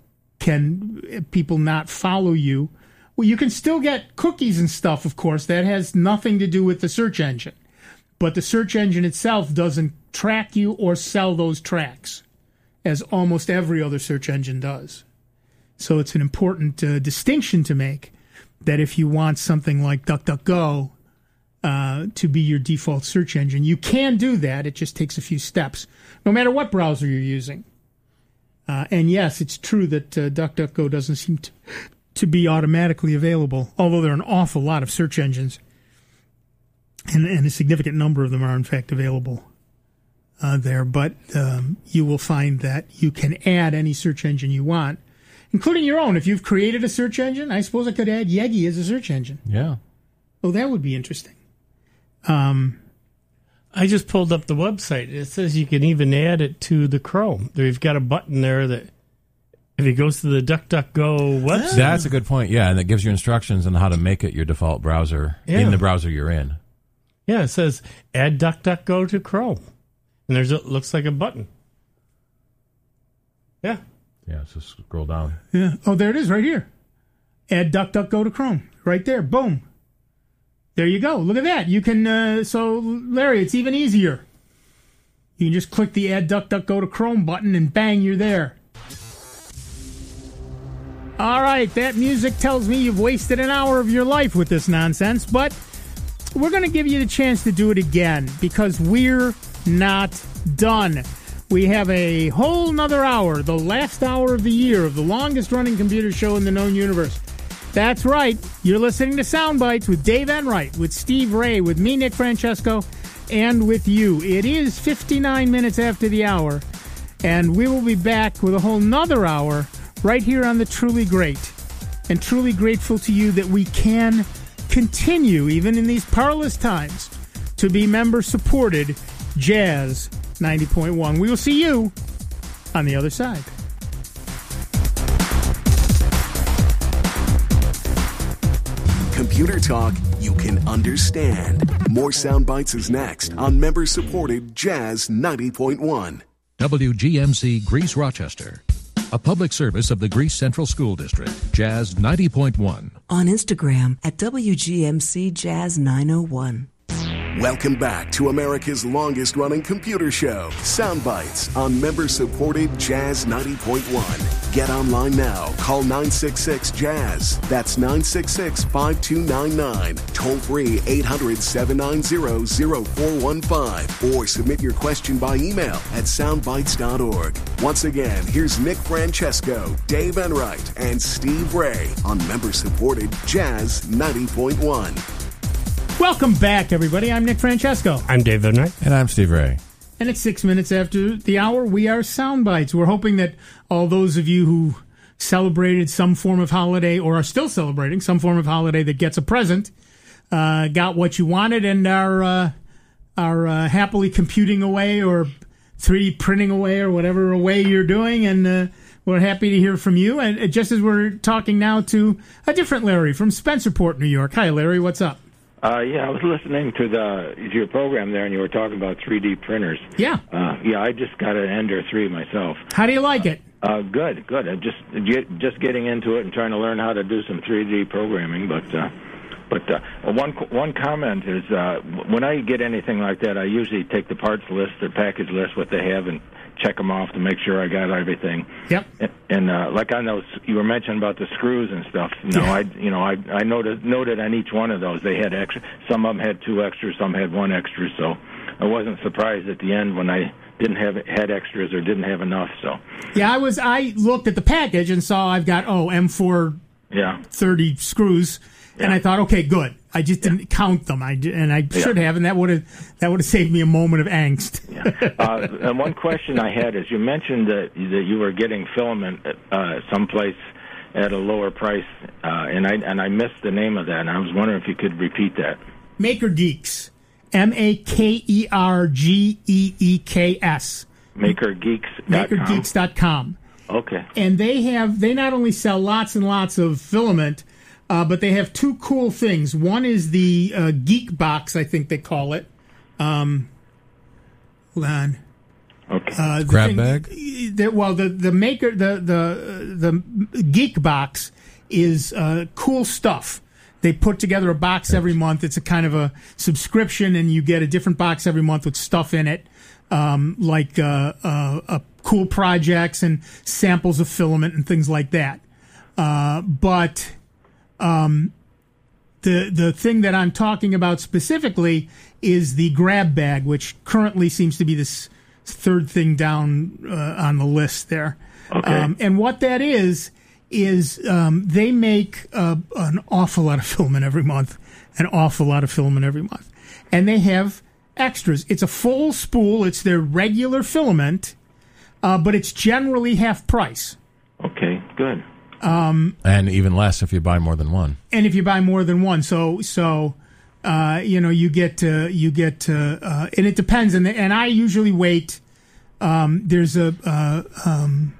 can people not follow you, well, you can still get cookies and stuff. Of course, that has nothing to do with the search engine. But the search engine itself doesn't track you or sell those tracks, as almost every other search engine does. So it's an important uh, distinction to make that if you want something like DuckDuckGo uh, to be your default search engine, you can do that. It just takes a few steps, no matter what browser you're using. Uh, and yes, it's true that uh, DuckDuckGo doesn't seem to, to be automatically available, although there are an awful lot of search engines. And, and a significant number of them are, in fact, available uh, there. But um, you will find that you can add any search engine you want, including your own. If you've created a search engine, I suppose I could add Yegi as a search engine. Yeah. Oh, that would be interesting. Um, I just pulled up the website. It says you can even add it to the Chrome. They've got a button there that if it goes to the DuckDuckGo website. That's a good point. Yeah, and it gives you instructions on how to make it your default browser Yeah. in the browser you're in. Yeah, it says add DuckDuckGo to Chrome. And there's a, looks like a button. Yeah. Yeah, so scroll down. yeah. Oh, there it is right here. Add DuckDuckGo to Chrome. Right there. Boom. There you go. Look at that. You can, uh, so, Larry, it's even easier. You can just click the Add DuckDuckGo to Chrome button and bang, you're there. All right, that music tells me you've wasted an hour of your life with this nonsense, but we're going to give you the chance to do it again because we're not done. We have a whole nother hour, the last hour of the year of the longest running computer show in the known universe. That's right. You're listening to Soundbites with Dave Enright, with Steve Ray, with me, Nick Francesco, and with you. It is fifty-nine minutes after the hour, and we will be back with a whole nother hour right here on the Truly Great. And truly grateful to you that we can continue, even in these perilous times, to be member-supported Jazz ninety point one. We will see you on the other side. Computer talk you can understand. More Sound Bites is next on member-supported Jazz ninety point one. W G M C Greece Rochester, a public service of the Greece Central School District. Jazz ninety point one. On Instagram at W G M C Jazz nine oh one. Welcome back to America's longest-running computer show, Sound Bites on member-supported Jazz ninety point one. Get online now. Call nine six six Jazz. That's nine six six, five two nine nine. Toll free eight hundred, seven nine zero, zero four one five. Or submit your question by email at soundbites dot org. Once again, here's Nick Francesco, Dave Enright, and Steve Ray on member-supported Jazz ninety point one. Welcome back, everybody. I'm Nick Francesco. I'm Dave Enright. And I'm Steve Ray. And it's six minutes after the hour. We are Soundbites. We're hoping that all those of you who celebrated some form of holiday or are still celebrating some form of holiday that gets a present, uh, got what you wanted, and are uh, are uh, happily computing away or three D printing away or whatever away you're doing, and uh, we're happy to hear from you. And just as we're talking now to a different Larry from Spencerport, New York. Hi, Larry. What's up? Uh, yeah, I was listening to the to your program there, and you were talking about three D printers. Yeah. Uh, yeah, I just got an Ender three myself. How do you like it? Uh, good, good. I just get, just getting into it and trying to learn how to do some three D programming. But uh, but uh, one one comment is uh, when I get anything like that, I usually take the parts list or package list, what they have, and check them off to make sure I got everything. Yep. And, and uh, like on those, you were mentioning about the screws and stuff. You know, Yeah. I you know I I noted noted on each one of those they had extra. Some of them had two extras, some had one extra. So I wasn't surprised at the end when I didn't have had extras or didn't have enough. So Yeah, I was. I looked at the package and saw I've got oh M four yeah. thirty screws, and I thought, okay, good. I just didn't count them. I di- and I should have, and that would have that would have saved me a moment of angst. Yeah. Uh, and one question I had is you mentioned that that you were getting filament uh, someplace at a lower price, uh, and I and I missed the name of that, and I was wondering if you could repeat that. Maker Geeks, M A K E R G E E K S, maker geeks dot com. maker geeks dot com. Okay. And they have they not only sell lots and lots of filament, uh, but they have two cool things. One is the uh, Geek Box, I think they call it. Um, hold on. Okay. Uh, the Grab thing- bag? the- well, the the maker the the the Geek Box is uh, cool stuff. They put together a box every month. It's a kind of a subscription, and you get a different box every month with stuff in it, um, like uh, uh, uh, cool projects and samples of filament and things like that. Uh, but um, the the thing that I'm talking about specifically is the grab bag, which currently seems to be this third thing down uh, on the list there. Okay. Um, and what that is is um, they make uh, an awful lot of filament every month, an awful lot of filament every month, and they have extras. It's a full spool. It's their regular filament, uh, but it's generally half price. Okay. Good. Um, And even less if you buy more than one. and if you buy more than one, so so uh, you know you get uh, you get uh, uh, and it depends. And and I usually wait. Um, there's a uh, um,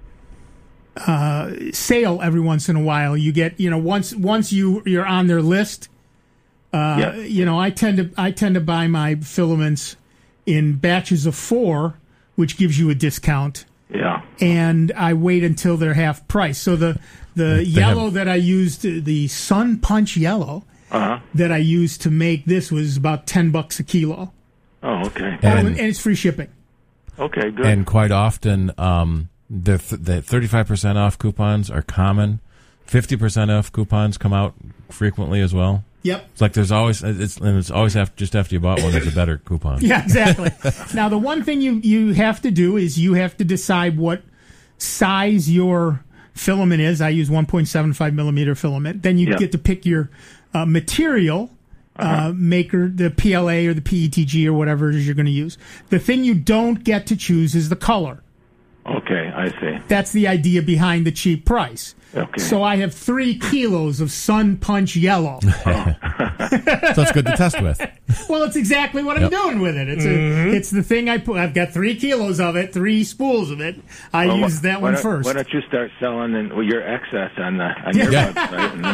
uh, sale every once in a while. You get you know once once you you're on their list. Uh, Yeah. You know I tend to I tend to buy my filaments in batches of four, which gives you a discount. Yeah. And I wait until they're half price. So the the yellow have- that I used, the Sun Punch yellow Uh huh. that I used to make this was about ten bucks a kilo, Oh, okay. oh, And- and, and it's free shipping. Okay. Good. And quite often, um, the th- the thirty-five percent off coupons are common. fifty percent off coupons come out frequently as well. Yep. It's like there's always it's and it's always after, just after you bought one, there's a better coupon. Yeah, exactly. Now the one thing you you have to do is you have to decide what size your filament is. I use one point seven five millimeter filament. Then you Yeah. get to pick your uh, material. Uh, maker, the P L A or the P E T G or whatever it is you're going to use. The thing you don't get to choose is the color. Okay. I see. That's the idea behind the cheap price. Okay. So I have three kilos of Sun Punch yellow. So it's good to test with. Well, it's exactly what I'm Yep. doing with it. It's a, it's the thing I put. I've got three kilos of it, three spools of it. I Well, use that why one don't- first. Why don't you start selling in, well, your excess on the on your Yeah. website? And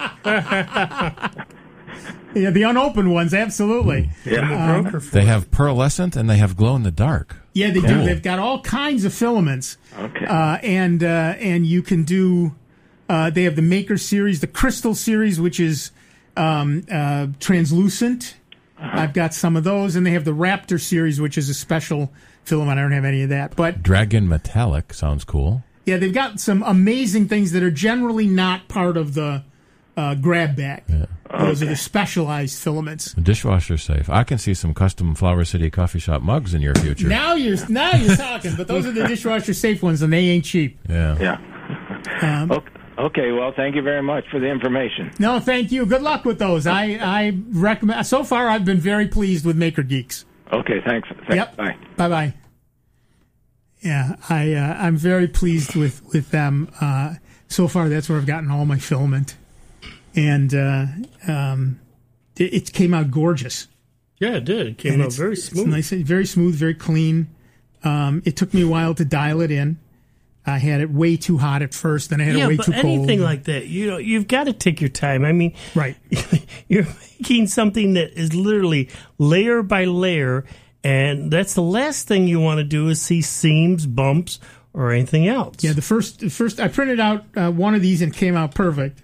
then, Yeah, the unopened ones, absolutely. yeah. Broker for They have pearlescent and they have glow in the dark. Yeah, they do. Cool. They've got all kinds of filaments. Okay. Uh, and uh, and you can do. Uh, they have the Maker series, the Crystal series, which is um, uh, translucent. I've got some of those, and they have the Raptor series, which is a special filament. I don't have any of that, but Dragon Metallic sounds cool. yeah, they've got some amazing things that are generally not part of the uh, grab bag. Those are the specialized filaments. Dishwasher safe. I can see some custom Flower City coffee shop mugs in your future. Now you're now you're talking, but those are the dishwasher safe ones, and they ain't cheap. Yeah. Yeah. Um, okay. Okay. Well, thank you very much for the information. No, thank you. Good luck with those. I, I recommend. So far, I've been very pleased with Maker Geeks. Okay. Thanks. thanks. Yep. Bye. Bye bye. Yeah, I uh, I'm very pleased with with them. Uh, so far, that's where I've gotten all my filament, and uh, um, it, it came out gorgeous. Yeah, it did. It came And out it's- very it's smooth. nice, very smooth, very clean. Um, it took me a while to dial it in. I had it way too hot at first, then I had yeah, it way but too cold. anything like that, you know, you've got to take your time. I mean, right? You're making something that is literally layer by layer, and that's the last thing you want to do is see seams, bumps, or anything else. Yeah, the first, the first I printed out uh, one of these and it came out perfect,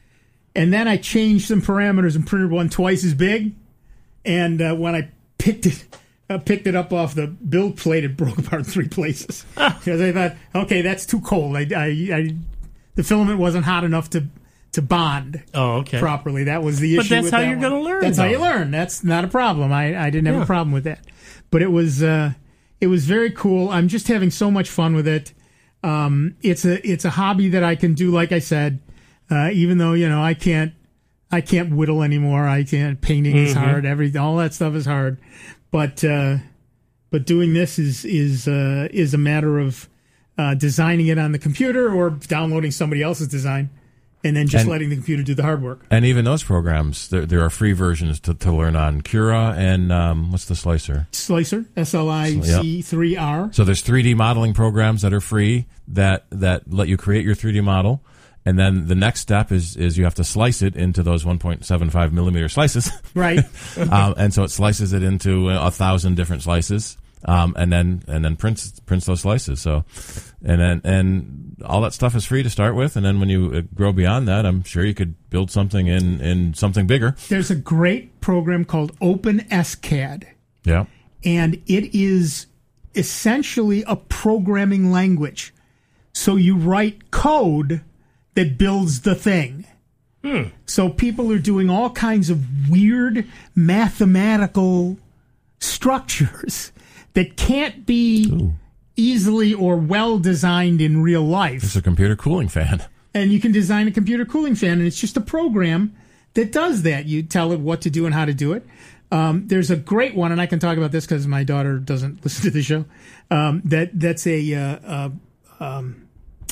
and then I changed some parameters and printed one twice as big, and uh, when I picked it. I picked it up off the build plate. It broke apart in three places because I thought, okay, that's too cold. I, I, I, the filament wasn't hot enough to to bond oh, okay. properly. That was the But issue. that's with how that you're one. gonna learn, That's though. how you learn. That's not a problem. I, I didn't have Yeah. a problem with that. But it was uh, it was very cool. I'm just having so much fun with it. Um, it's a it's a hobby that I can do. Like I said, uh, even though you know I can't I can't whittle anymore. I can't. Painting is Mhm. hard. Every all that stuff is hard. But uh, but doing this is is uh, is a matter of uh, designing it on the computer or downloading somebody else's design, and then just And- letting the computer do the hard work. And even those programs, there, there are free versions to, to learn on Cura and um, what's the Slicer? Slicer, S L I C three R. So there's three D modeling programs that are free that that let you create your three D model. And then the next step is is you have to slice it into those one point seven five millimeter slices. Right. um, and so it slices it into a thousand different slices. Um, and then and then prints prints those slices. So, and then and all that stuff is free to start with. And then when you uh, grow beyond that, I'm sure you could build something in, in something bigger. There's a great program called OpenSCAD, Yeah. and it is essentially a programming language. So you write code that builds the thing. Hmm. So people are doing all kinds of weird mathematical structures that can't be Ooh. easily or well designed in real life. It's a computer cooling fan. And you can design a computer cooling fan, and it's just a program that does that. You tell it what to do and how to do it. Um, there's a great one, and I can talk about this because my daughter doesn't listen to the show. Um, that that's a uh, uh, um,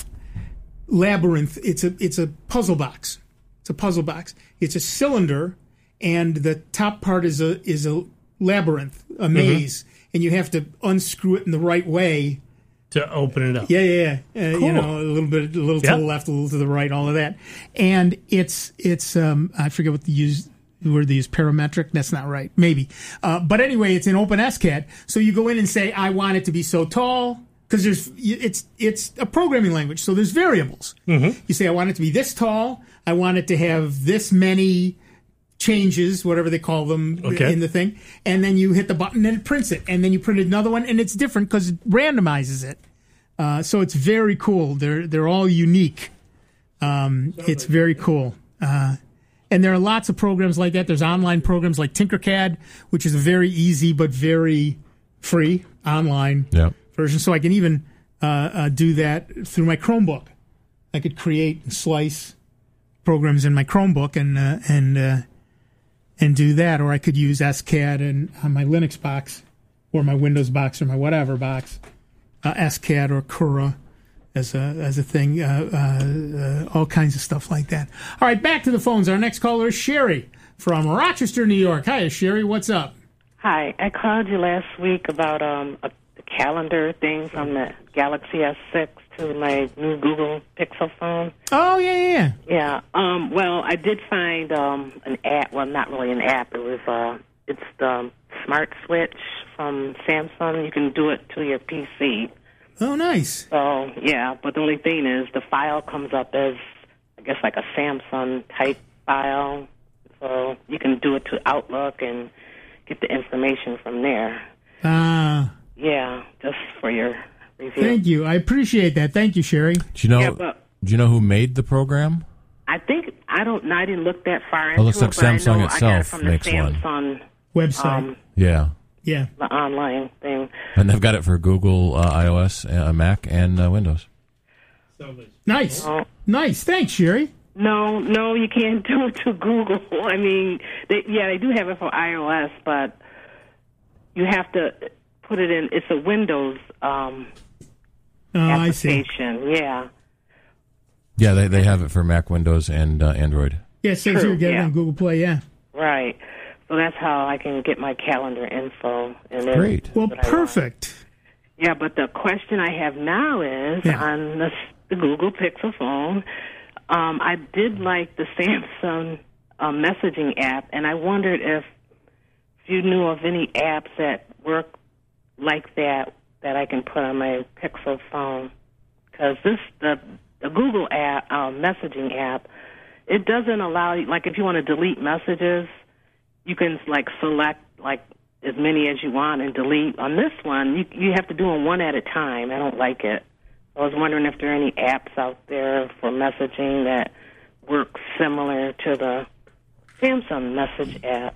labyrinth. It's a it's a puzzle box. It's a puzzle box. It's a cylinder, and the top part is a is a labyrinth, a maze, and you have to unscrew it in the right way. To open it up. Yeah, yeah, yeah. Uh, Cool. You know, a little bit, a little to Yep. the left, a little to the right, all of that. And it's, it's, um, I forget what the use the word they use, parametric. That's not right. Maybe. Uh, but anyway, it's in OpenSCAD. So you go in and say, I want it to be so tall. Because there's, it's, it's a programming language. So there's variables. Mm-hmm. You say, I want it to be this tall. I want it to have this many changes, whatever they call them Okay. in the thing. And then you hit the button and it prints it. And then you print another one and it's different because it randomizes it. Uh, so it's very cool. They're they're all unique. Um, it's very cool. Uh, and there are lots of programs like that. There's online programs like Tinkercad, which is a very easy but very free online Yeah. version. So I can even uh, uh, do that through my Chromebook. I could create and slice programs in my Chromebook and uh, and uh, and do that, or I could use SCAD and on my Linux box, or my Windows box, or my whatever box, uh, SCAD or Cura as a as a thing. Uh, uh, uh, all kinds of stuff like that. All right, back to the phones. Our next caller is Sherry from Rochester, New York. Hi, Sherry. What's up? Hi, I called you last week about um, a the calendar thing from the Galaxy S six to my new Google Pixel phone. Oh yeah, yeah, yeah. Yeah. Um, well, I did find um, an app. Well, not really an app. It was uh, it's the Smart Switch from Samsung. You can do it to your P C. Oh, nice. So yeah, but the only thing is the file comes up as I guess like a Samsung type file. So you can do it to Outlook and get the information from there. Ah, Yeah, just for your review. thank you. I appreciate that. Thank you, Sherry. Do you know? Yeah, but- do you know who made the program? I think I don't. I didn't look that far Well, into looks like it, but I Samsung know I got it itself from makes the one. Samsung Website. Um, Yeah. Yeah. the online thing. And they've got it for Google, uh, iOS, uh, Mac, and uh, Windows. Nice. Oh. Nice. Thanks, Sherry. No, no, you can't do it to Google. I mean, they, yeah, they do have it for iOS, but you have to put it in. It's a Windows um, Oh, I see. application. Yeah. Yeah, they they have it for Mac, Windows, and uh, Android. Yeah, it says True, here, get yeah. it on Google Play, yeah. Right. So that's how I can get my calendar info. And then Great. Well, what I want. perfect. Yeah, but the question I have now is Yeah. on the, the Google Pixel phone, um, I did like the Samsung uh, messaging app, and I wondered if you knew of any apps that work like that that I can put on my Pixel phone. Because this, the, the Google app, uh, messaging app, it doesn't allow you, like if you want to delete messages, you can like select like as many as you want and delete. On this one, you you have to do them one at a time. I don't like it. I was wondering if there are any apps out there for messaging that work similar to the Samsung message app.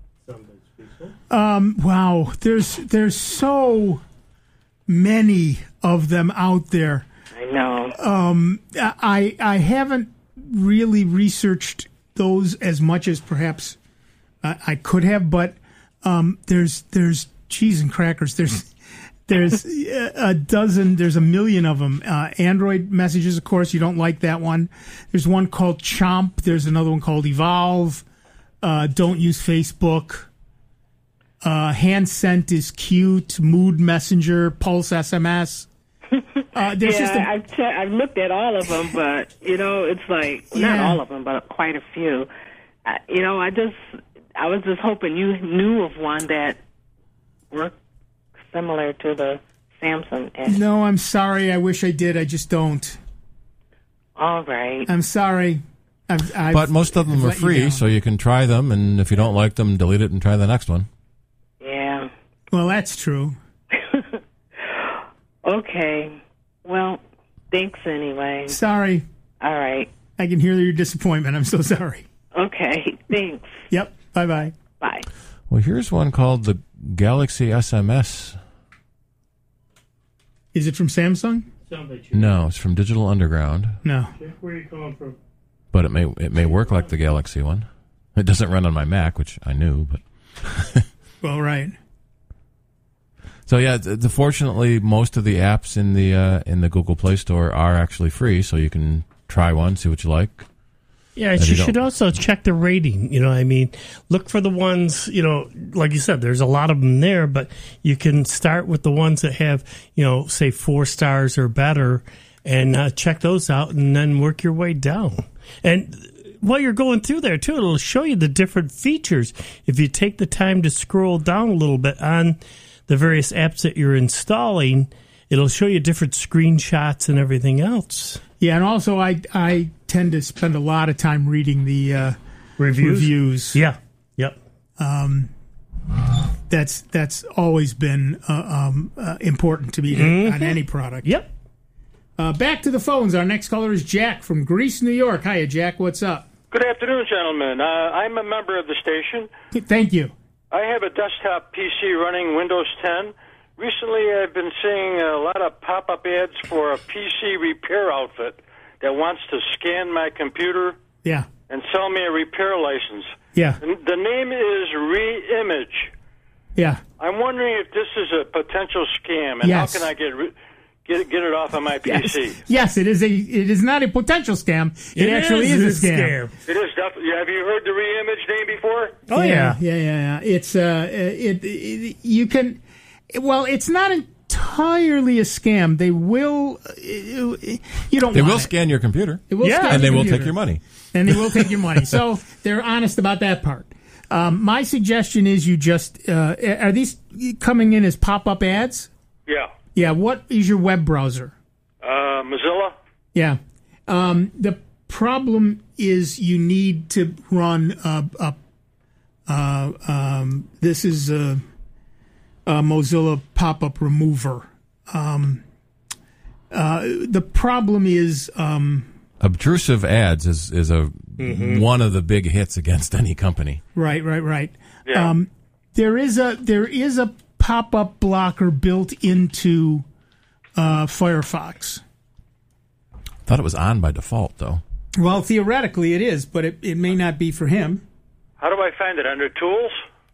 Um, wow, there's there's so many of them out there. I know. Um, I I haven't really researched those as much as perhaps uh, I could have, but um, there's there's cheese and crackers. There's there's a dozen. There's a million of them. Uh, Android messages, of course, you don't like that one. There's one called Chomp. There's another one called Evolve. Uh, don't use Facebook. Uh, Hand Sent is cute. Mood Messenger, Pulse S M S. Uh, there's yeah, just a, I've che- I've looked at all of them, but you know, it's like Yeah. not all of them, but quite a few. Uh, you know, I just I was just hoping you knew of one that worked similar to the Samsung app. no, I'm sorry. I wish I did. I just don't. All right. I'm sorry. I've, I've, But most of them I've are let you free, down. so you can try them, and if you don't like them, delete it and try the next one. Yeah. Well, that's true. Okay. Well, thanks anyway. Sorry. All right. I can hear your disappointment. I'm so sorry. Okay. Thanks. Yep. Bye-bye. Bye. Well, here's one called the Galaxy S M S. Is it from Samsung? No, it's from Digital Underground, No. Where are you calling from? but it may it may work like the Galaxy one. It doesn't run on my Mac, which I knew, but Well, right. so yeah. th- th- Fortunately, most of the apps in the uh, in the Google Play Store are actually free, so you can try one, see what you like. Yeah, and And you you should don't- also check the rating. You know, I mean, look for the ones, you know, like you said, there's a lot of them there, but you can start with the ones that have, you know, say four stars or better, and uh, check those out, and then work your way down. And while you're going through there, too, it'll show you the different features. If you take the time to scroll down a little bit on the various apps that you're installing, it'll show you different screenshots and everything else. Yeah, and also I I tend to spend a lot of time reading the uh, Reviews? reviews. Yeah. Yep. Um, that's that's always been uh, um, uh, important to me Mhm. on any product. Yep. Uh, back to the phones. Our next caller is Jack from Greece, New York. Hiya, Jack. What's up? Good afternoon, gentlemen. Uh, I'm a member of the station. Thank you. I have a desktop P C running Windows ten. Recently, I've been seeing a lot of pop-up ads for a P C repair outfit that wants to scan my computer Yeah. and sell me a repair license. Yeah. And the name is Reimage. Yeah. I'm wondering if this is a potential scam, and Yes. how can I get re- get get it off of my Yes. P C? Yes, it is a. It is not a potential scam. It, actually is, a scam. It is definitely. Have you heard the Reimage name before? Oh yeah, yeah, yeah, yeah. It's uh, it, it you can. Well, it's not entirely a scam. They will. You don't. They want will it. scan your computer. They will scan and they your will computer. take your money. And they will take your money. So they're honest about that part. Um, my suggestion is you just uh, are these coming in as pop up ads? Yeah. Yeah. What is your web browser? Uh, Mozilla. Yeah. Um, the problem is you need to run a. a uh, um, this is a, a Mozilla pop-up remover. Um, uh, the problem is um, Obtrusive ads is is a Mhm. one of the big hits against any company. right, right, right. Yeah. Um, there is a there is a pop-up blocker built into uh, Firefox. Thought it was on by default though. Well, theoretically it is, but it, it may not be for him. How do I find it? Under Tools?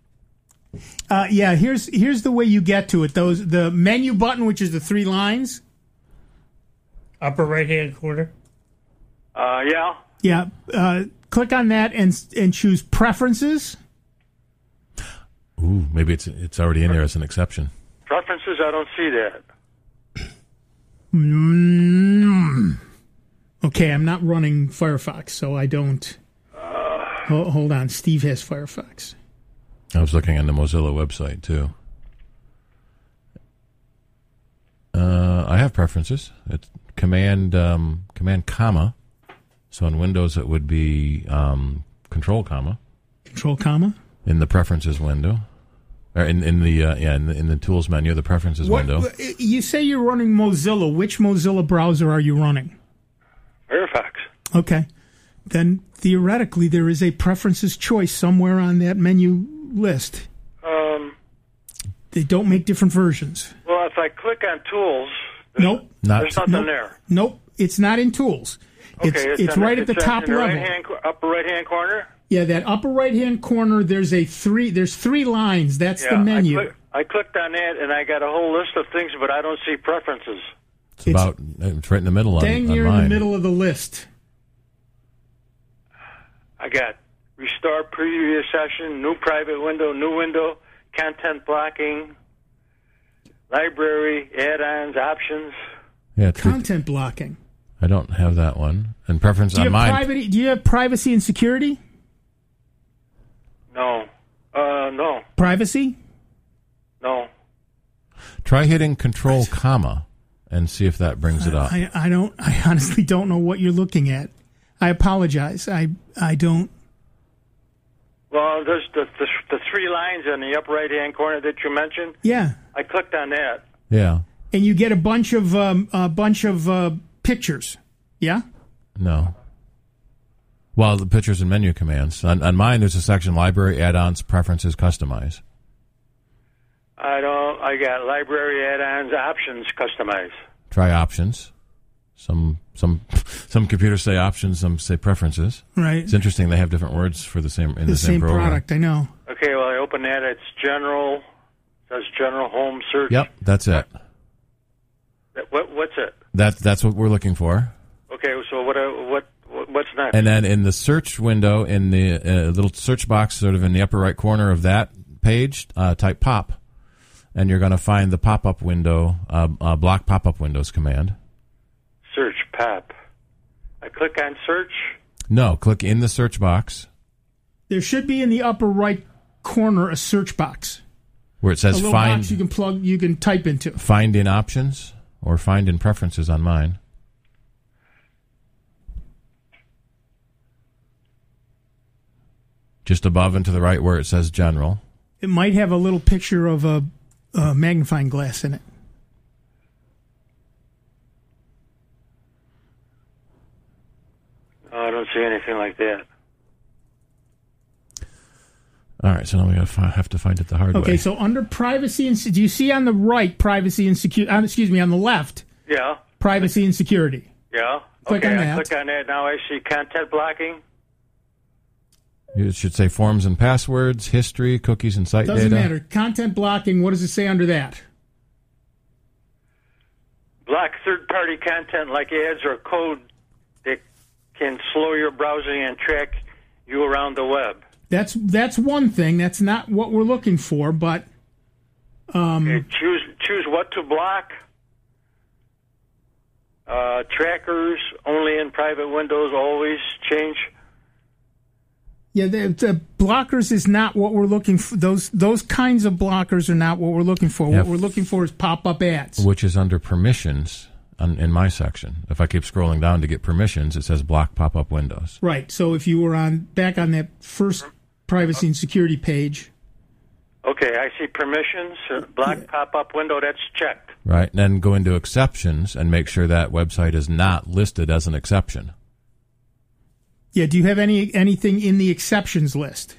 Uh, yeah, here's here's the way you get to it. Those the menu button, which is the three lines. Upper right hand corner. Uh, yeah. Yeah. Uh, click on that and and choose preferences. Ooh, maybe it's it's already in there as an exception. Preferences, I don't see that. Mm. Okay, I'm not running Firefox, so I don't. Uh, hold, hold on, Steve has Firefox. I was looking on the Mozilla website too. Uh, I have preferences. It's command um, command comma. So in Windows it would be um, control comma. Control comma in the preferences window, or in in the uh, yeah in the, in the tools menu, the preferences what, window. You say you're running Mozilla. Which Mozilla browser are you running? Firefox. Okay, then theoretically there is a preferences choice somewhere on that menu list. Um, they don't make different versions. Well, if I click on tools, there's, nope, not, there's nothing nope, there. Nope, it's not in tools. Okay, it's it's, it's on, right it's at the top in the level. Right-hand, upper right-hand corner? Yeah, that upper right-hand corner, there's a three There's three lines. That's yeah, the menu. I, click, I clicked on that, and I got a whole list of things, but I don't see preferences. It's, it's about it's right in the middle on, dang on near mine. in the middle of the list. I got restore previous session, new private window, new window, content blocking, library, add-ons, options. Yeah, it's content blocking. I don't have that one. And preference do you on have mine. Privacy, do you have privacy and security? No. Uh, no. Privacy? No. Try hitting control comma and see if that brings it up. I, I don't. I honestly don't know what you're looking at. I apologize. I I don't. Well, there's the, the the three lines in the upper right-hand corner that you mentioned. Yeah. I clicked on that. Yeah. And you get a bunch of um, a bunch of uh, pictures. Yeah. No. Well, the pictures and menu commands. On, on mine, there's a section library, add-ons, preferences, customize. I don't. I got library, add-ons, options, customize. Try options. Some some some computers say options, some say preferences. Right. It's interesting. They have different words for the same in the, the same, same program. product. I know. Okay. Well, I open that. It's general. It says general home search. Yep, that's it. What what's it? That that's what we're looking for. Okay. So what what what's next? And then in the search window, in the uh, little search box, sort of in the upper right corner of that page, uh, type pop, and you're going to find the pop-up window, uh, uh, block pop-up windows command. Search pop. I click on search. No, click in the search box. There should be in the upper right corner a search box where it says a little find. Box you can plug. You can type into. Find in options or find in preferences on mine. Just above and to the right where it says general. It might have a little picture of a, a magnifying glass in it. Oh, I don't see anything like that. All right, so now we gotta fi- have to find it the hard okay, way. Okay, so under privacy and do you see on the right privacy and security? Uh, excuse me, on the left. Yeah. Privacy and security. Yeah. Click okay, on I that. click on that. Now I see content blocking. It should say forms and passwords, history, cookies and site Doesn't data. matter. Content blocking. What does it say under that? Block third-party content like ads or code that can slow your browsing and track you around the web. That's that's one thing. That's not what we're looking for, but um, okay, choose choose what to block. Uh, trackers only in private windows. Always change. Yeah, the, the blockers is not what we're looking for. Those those kinds of blockers are not what we're looking for. Yeah. What we're looking for is pop-up ads, which is under permissions on, in my section. If I keep scrolling down to get permissions, it says block pop-up windows. Right. So if you were on back on that first privacy and security page. Okay, I see permissions. Uh, block yeah. pop-up window. That's checked. Right. And then go into exceptions and make sure that website is not listed as an exception. Yeah, do you have any anything in the exceptions list?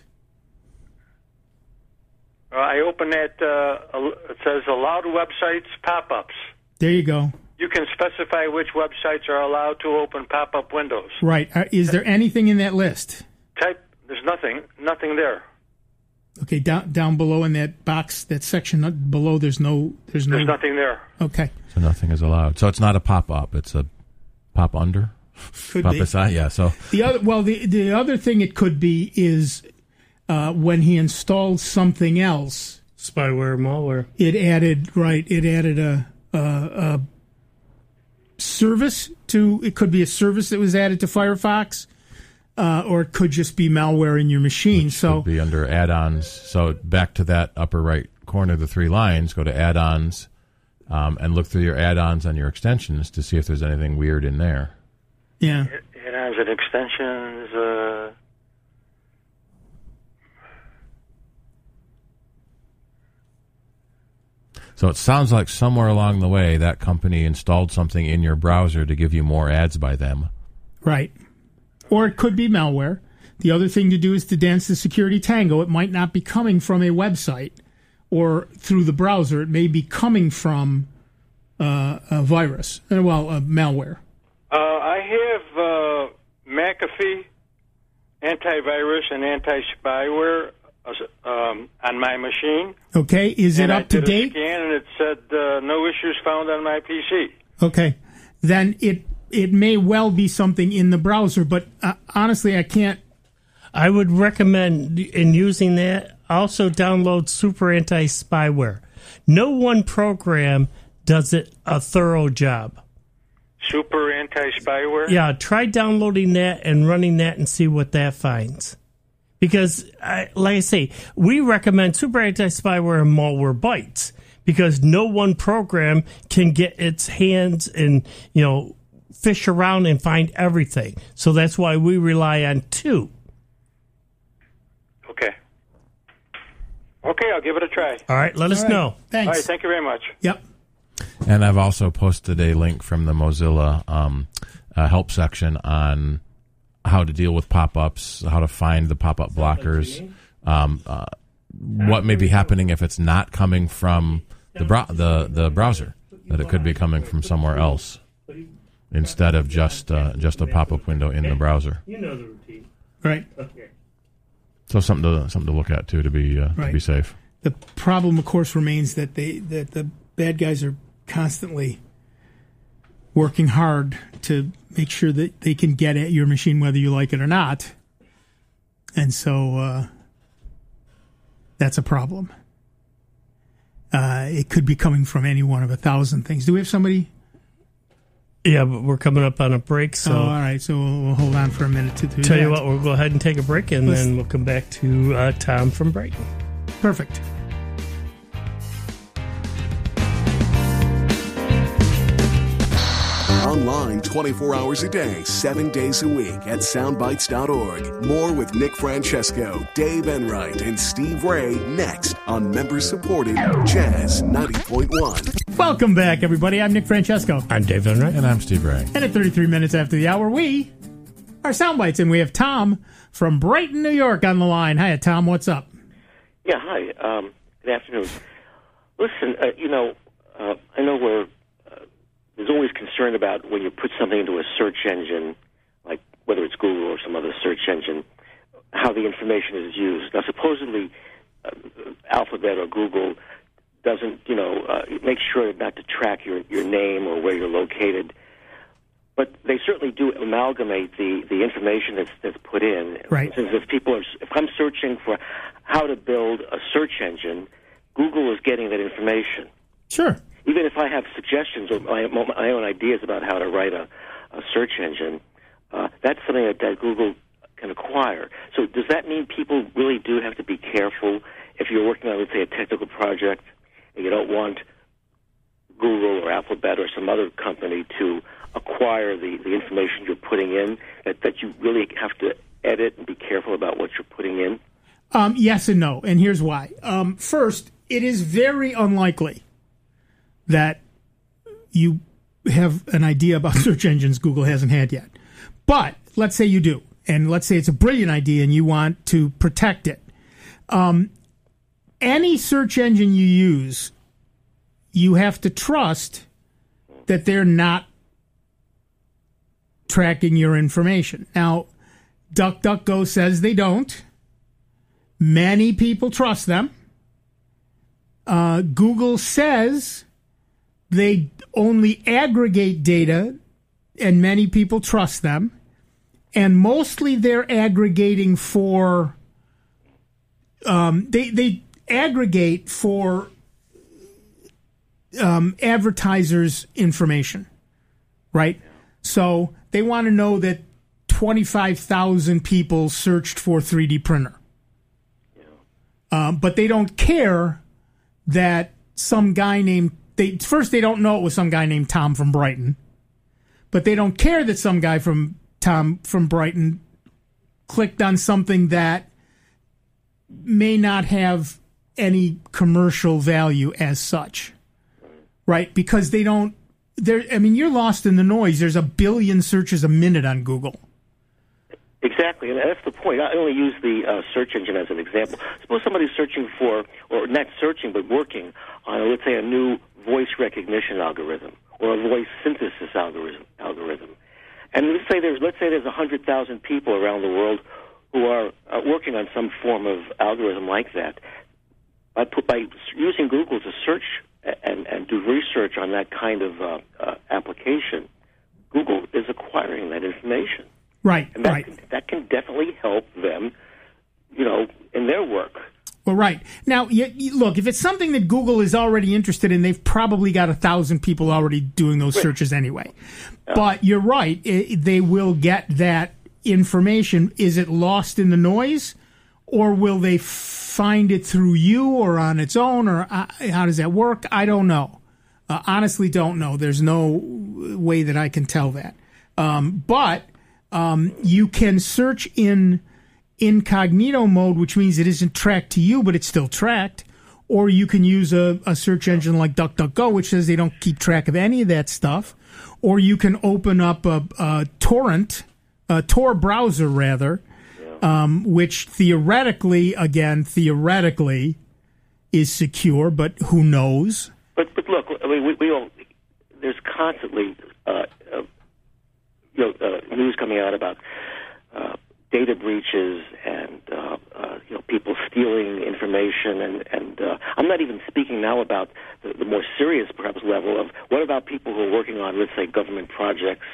Uh, I open that, uh, it says allowed websites pop-ups. There you go. You can specify which websites are allowed to open pop-up windows. Right. Uh, is there anything in that list? Type, there's nothing, nothing there. Okay, down down below in that box, that section below, there's no... There's, no, there's nothing there. Okay. So nothing is allowed. So it's not a pop-up, it's a pop-under? Could Pop be. aside, yeah. So The other, well, the the other thing it could be is uh, when he installed something else, spyware, malware. It added right. It added a, a, a service to. It could be a service that was added to Firefox, uh, or it could just be malware in your machine. Which so could be under add-ons. So back to that upper right corner of the three lines. Go to add-ons um, and look through your add-ons on your extensions to see if there's anything weird in there. Yeah. Add-ons and extensions. Uh... So it sounds like somewhere along the way that company installed something in your browser to give you more ads by them. Right. Or it could be malware. The other thing to do is to dance the security tango. It might not be coming from a website or through the browser. It may be coming from uh, a virus, uh, well, uh, malware. Uh, I have uh, McAfee antivirus and anti-spyware uh, um, on my machine. Okay, is it and up I to did date? A scan and it said uh, no issues found on my P C. Okay, then it it may well be something in the browser, but uh, honestly, I can't. I would recommend in using that also download Super Anti-Spyware. No one program does it a thorough job. Super anti-spyware? Yeah, try downloading that and running that and see what that finds. Because, I, like I say, we recommend Super Anti-Spyware and Malwarebytes because no one program can get its hands and, you know, fish around and find everything. So that's why we rely on two. Okay. Okay, I'll give it a try. All right, let All us right. know. Thanks. All right, thank you very much. Yep. And I've also posted a link from the Mozilla um, uh, help section on how to deal with pop-ups, how to find the pop-up blockers, um, uh, what may be happening if it's not coming from the, bro- the the browser, that it could be coming from somewhere else instead of just uh, just a pop-up window in the browser. You know the routine. Right. Okay. So something to something to look at too to be uh, Right. to be safe. The problem, of course, remains that they that the bad guys are constantly working hard to make sure that they can get at your machine whether you like it or not. And so uh, that's a problem. Uh, it could be coming from any one of a thousand things. Do we have somebody? Yeah, but we're coming up on a break, so oh, all right. So we'll, we'll hold on for a minute to do tell that. you what, we'll go ahead and take a break, and Let's- then we'll come back to uh, Tom from Brighton. Perfect. Online twenty-four hours a day, seven days a week at soundbites dot org. More with Nick Francesco, Dave Enright, and Steve Ray next on member-supported Jazz ninety point one. Welcome back, everybody. I'm Nick Francesco. I'm Dave Enright. And I'm Steve Ray. And at thirty-three minutes after the hour, we are Soundbites, and we have Tom from Brighton, New York on the line. Hiya, Tom. What's up? Yeah, hi. Um, good afternoon. Listen, uh, you know, uh, I know we're uh, there's always concern about when you put something into a search engine, like whether it's Google or some other search engine, how the information is used. Now, supposedly, uh, Alphabet or Google doesn't, you know, uh, make sure not to track your, your name or where you're located. But they certainly do amalgamate the, the information that's that's put in. Right. Since if people are, if I'm searching for how to build a search engine, Google is getting that information. Sure. Even if I have suggestions or my, my own ideas about how to write a, a search engine, uh, that's something that, that Google can acquire. So does that mean people really do have to be careful if you're working on, let's say, a technical project and you don't want Google or Alphabet or some other company to acquire the, the information you're putting in, that, that you really have to edit and be careful about what you're putting in? Um, yes and no, and here's why. Um, first, it is very unlikely that you have an idea about search engines Google hasn't had yet. But let's say you do, and let's say it's a brilliant idea and you want to protect it. Um, any search engine you use, you have to trust that they're not tracking your information. Now, DuckDuckGo says they don't. Many people trust them. Uh, Google says they only aggregate data and many people trust them. And mostly they're aggregating for, um, they, they aggregate for um, advertisers' information, right? So they want to know that twenty-five thousand people searched for three D printer. Um, but they don't care that some guy named, they first they don't know it was some guy named Tom from Brighton, but they don't care that some guy from Tom from Brighton clicked on something that may not have any commercial value as such, right? Because they don't, there. I mean, you're lost in the noise. There's a billion searches a minute on Google. Exactly, and that's the point. I only use the uh, search engine as an example. Suppose somebody's searching for, or not searching, but working on, let's say, a new voice recognition algorithm or a voice synthesis algorithm. Algorithm, and let's say there's let's say there's a hundred thousand people around the world who are uh, working on some form of algorithm like that. By put, by using Google to search and and do research on that kind of uh, uh, application, Google is acquiring that information. Right, and that right. Can, that can definitely help them, you know, in their work. Well, right. Now, you, you, look, if it's something that Google is already interested in, they've probably got a thousand people already doing those Right. searches anyway. Yeah. But you're right. It, they will get that information. Is it lost in the noise? Or will they find it through you or on its own? Or uh, how does that work? I don't know. Uh, honestly, don't know. There's no way that I can tell that. Um, but... Um, you can search in incognito mode, which means it isn't tracked to you, but it's still tracked. Or you can use a, a search engine like DuckDuckGo, which says they don't keep track of any of that stuff. Or you can open up a, a torrent, a Tor browser rather, um, which theoretically, again, theoretically is secure, but who knows? But but look, I mean, we, we all, there's constantly uh, uh, you know, uh, news coming out about uh, data breaches and uh, uh, you know, people stealing information, and and uh, I'm not even speaking now about the, the more serious, perhaps, level of what about people who are working on, let's say, government projects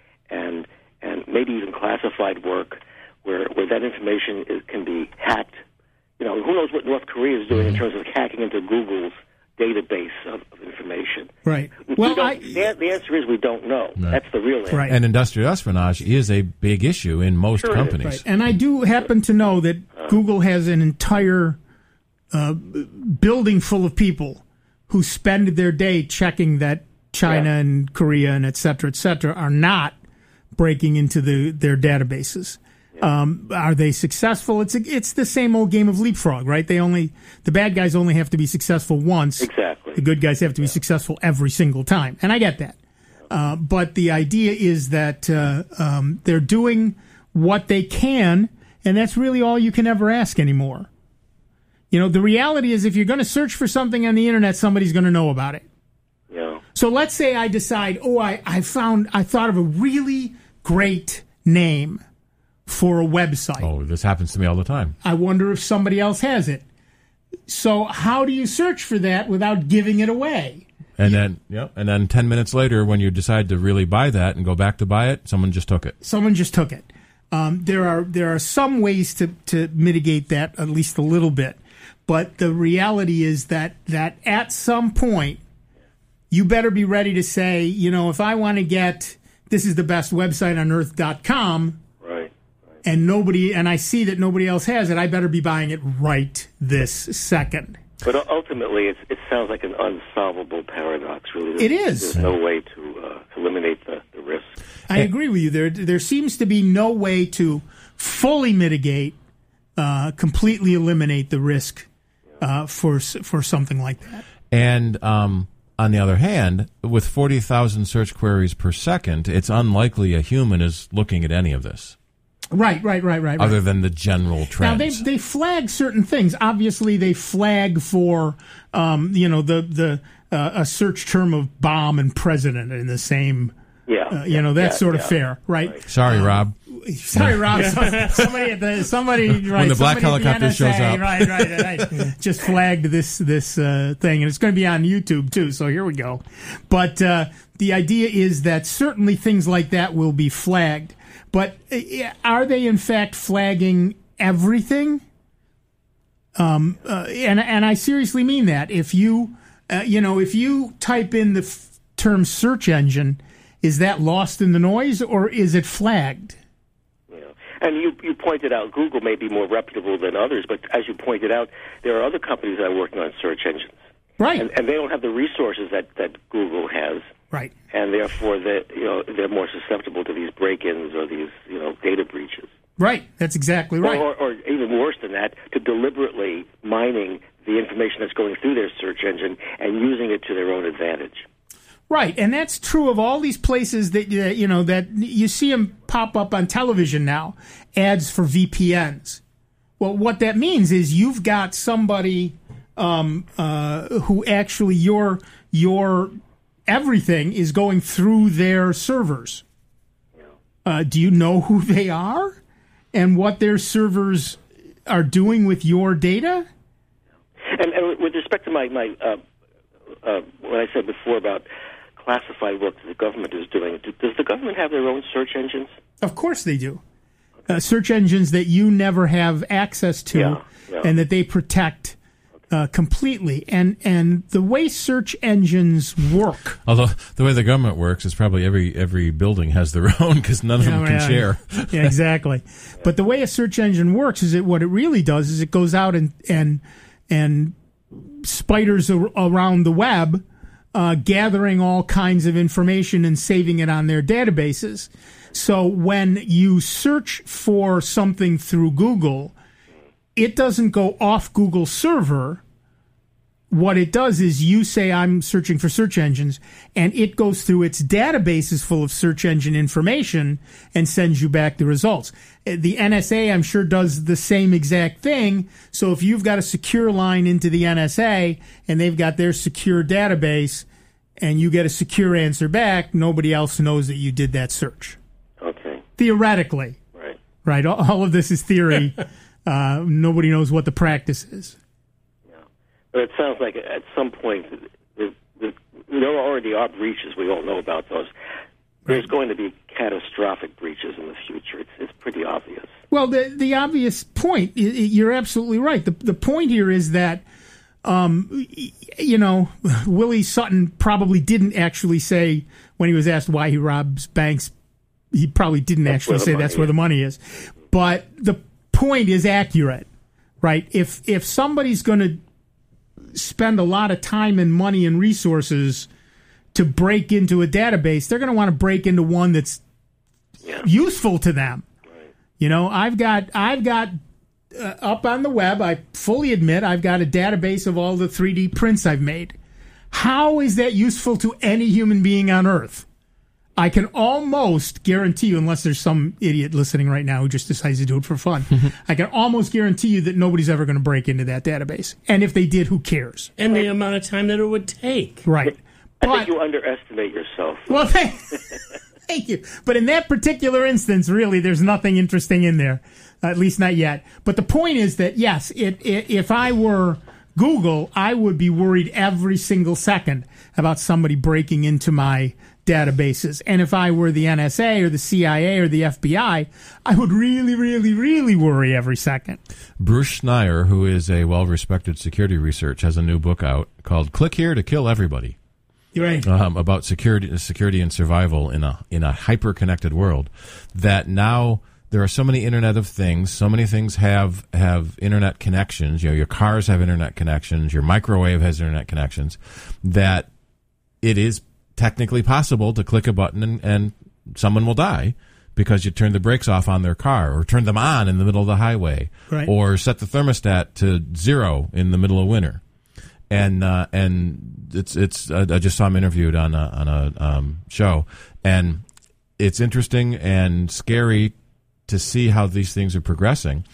and and maybe even classified work, where where that information is, can be hacked. You know, who knows what North Korea is doing in terms of hacking into Google's database of, of information. Right. We Well, don't- I, the, the answer is we don't know. Right. That's the real answer. Right. And industrial espionage is a big issue in most Sure it is. companies. Right. And I do happen to know that Google has an entire uh, building full of people who spend their day checking that China Yeah. and Korea and et cetera, et cetera, are not breaking into the, their databases. Um, are they successful? It's a, it's the same old game of leapfrog, right? They only the bad guys only have to be successful once. Exactly. The good guys have to be successful every single time, and I get that. Uh, but the idea is that uh, um, they're doing what they can, and that's really all you can ever ask anymore. You know, the reality is if you're going to search for something on the internet, somebody's going to know about it. Yeah. So let's say I decide, oh, I, I found, I thought of a really great name for a website. Oh, this happens to me all the time. I wonder if somebody else has it. So how do you search for that without giving it away? And then, yep. And then ten minutes later, when you decide to really buy that and go back to buy it, someone just took it. Someone just took it. Um, there are there are some ways to, to mitigate that, at least a little bit. But the reality is that that at some point, you better be ready to say, you know, if I want to get, this is the best website on earth dot com, Right. and nobody, and I see that nobody else has it, I better be buying it right this second. But ultimately, it's, it sounds like an unsolvable paradox, really. There's, It is. There's no way to uh, eliminate the, the risk. I agree with you. There, there seems to be no way to fully mitigate, uh, completely eliminate the risk uh, for for something like that. And um, on the other hand, with forty thousand search queries per second, it's unlikely a human is looking at any of this, Right, right, right, right. other right. than the general Now trends. they they flag certain things. Obviously, they flag for um, you know the the uh, a search term of bomb and president in the same Yeah, uh, you know that's yeah, sort of yeah. fair, right? Right. Sorry, Uh, Rob. Sorry, Rob. somebody at the somebody right, When the black somebody at the helicopter N S A, shows up. right, right, right. Just flagged this this uh, thing, and it's going to be on YouTube too. So here we go. But uh, the idea is that certainly things like that will be flagged. But uh, are they in fact flagging everything? Um, uh, and and I seriously mean that. If you uh, you know if you type in the f- term search engine, is that lost in the noise or is it flagged? And you, you pointed out Google may be more reputable than others, but as you pointed out, there are other companies that are working on search engines. Right. And, and they don't have the resources that, that Google has. Right. And therefore, they, you know, they're more susceptible to these break-ins or these, you know, data breaches. Right. That's exactly right. Or, or, or even worse than that, to deliberately mining the information that's going through their search engine and using it to their own advantage. Right, and that's true of all these places that uh, you know that you see them pop up on television now, ads for V P Ns. Well, what that means is you've got somebody um, uh, who actually your your everything is going through their servers. Uh, do you know who they are and what their servers are doing with your data? And, and with respect to my my uh, uh, what I said before about classified work that the government is doing, does the government have their own search engines? Of course they do. Uh, search engines that you never have access to Yeah, yeah. and that they protect uh, completely. And and the way search engines work. Although the way the government works is probably every every building has their own because none of them Yeah, can yeah, share. Yeah, exactly. But the way a search engine works is that what it really does is it goes out and and and spiders ar- around the web, uh, gathering all kinds of information and saving it on their databases. So when you search for something through Google, it doesn't go off Google's server. What it does is you say, I'm searching for search engines, and it goes through its databases full of search engine information and sends you back the results. The N S A, I'm sure, does the same exact thing. So if you've got a secure line into the N S A and they've got their secure database and you get a secure answer back, nobody else knows that you did that search. Okay. Theoretically. Right. Right. All, all of this is theory. uh, nobody knows what the practice is. But it sounds like at some point, the, the, there already are breaches. We all know about those. There's going to be catastrophic breaches in the future. It's, it's pretty obvious. Well, the the obvious point, you're absolutely right. The the point here is that, um, you know, Willie Sutton probably didn't actually say when he was asked why he robs banks, he probably didn't That's actually where the say money that's where is. the money is. But the point is accurate, right? If if somebody's going to spend a lot of time and money and resources to break into a database, they're going to want to break into one that's Yeah. useful to them. You know, I've got I've got uh, up on the web, I fully admit I've got a database of all the three D prints I've made. How is that useful to any human being on Earth? I can almost guarantee you, unless there's some idiot listening right now who just decides to do it for fun, I can almost guarantee you that nobody's ever going to break into that database. And if they did, who cares? And the amount of time that it would take. Right. I But, think you underestimate yourself. well, thank, thank you. But in that particular instance, really, there's nothing interesting in there, at least not yet. But the point is that, yes, it, it, if I were Google, I would be worried every single second about somebody breaking into my databases. And if I were the N S A or the C I A or the F B I, I would really, really, really worry every second. Bruce Schneier, who is a well-respected security researcher, has a new book out called "Click Here to Kill Everybody." You're right. Um, about security, security and survival in a in a hyper-connected world. That now there are so many Internet of Things. So many things have have Internet connections. You know, your cars have Internet connections. Your microwave has Internet connections. That it is technically possible to click a button and, and someone will die because you turn the brakes off on their car or turn them on in the middle of the highway, Right. or set the thermostat to zero in the middle of winter. And uh, and it's it's uh, I just saw him interviewed on a, on a um, show, and it's interesting and scary to see how these things are progressing.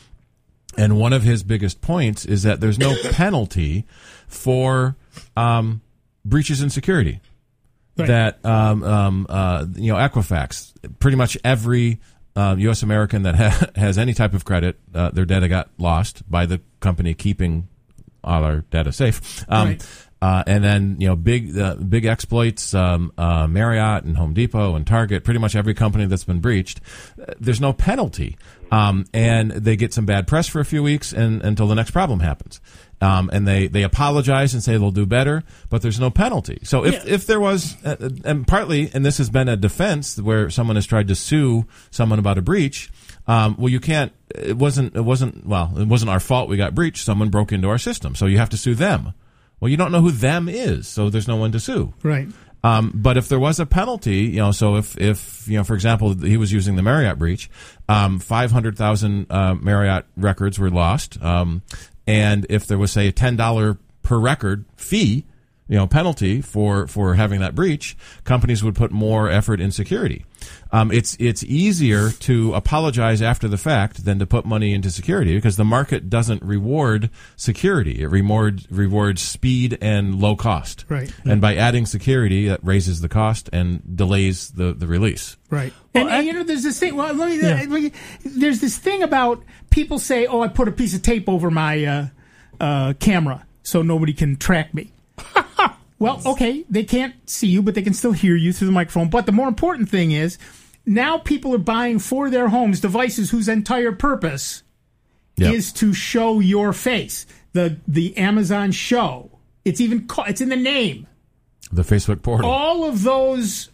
And one of his biggest points is that there's no penalty for um, breaches in security. Right. that um, um, uh, you know Equifax, pretty much every uh, U S American that ha- has any type of credit, uh, their data got lost by the company keeping all our data safe. Um, Right. Uh, and then, you know, big, uh, big exploits, um, uh, Marriott and Home Depot and Target, pretty much every company that's been breached, uh, there's no penalty. Um, and they get some bad press for a few weeks and until the next problem happens. Um, and they, they apologize and say they'll do better, but there's no penalty. So if, Yeah. if there was, uh, and partly, and this has been a defense where someone has tried to sue someone about a breach, um, well, you can't, it wasn't, it wasn't, well, it wasn't our fault we got breached. Someone broke into our system. So you have to sue them. Well, you don't know who them is, so there's no one to sue. Right. Um, but if there was a penalty, you know, so if, if, you know, for example, he was using the Marriott breach, um, five hundred thousand, uh, Marriott records were lost. Um, and if there was, say, a ten dollars per record fee, you know, penalty for, for having that breach, companies would put more effort in security. Um, it's, it's easier to apologize after the fact than to put money into security because the market doesn't reward security. It reward, rewards speed and low cost. Right. And by adding security, that raises the cost and delays the, the release. Right. And, Well, I- and, you know, there's this thing. Well, let me. Yeah. let me- There's this thing about people say, "Oh, I put a piece of tape over my uh, uh, camera so nobody can track me." Well, okay, they can't see you, but they can still hear you through the microphone. But the more important thing is, now people are buying for their homes devices whose entire purpose Yep. is to show your face. The the Amazon Show. It's even ca- it's in the name. The Facebook portal. All of those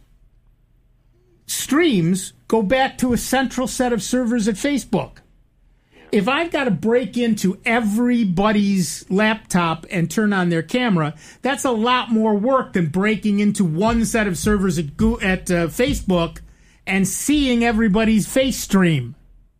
streams go back to a central set of servers at Facebook. If I've got to break into everybody's laptop and turn on their camera, that's a lot more work than breaking into one set of servers at, Go- at uh, Facebook and seeing everybody's face stream.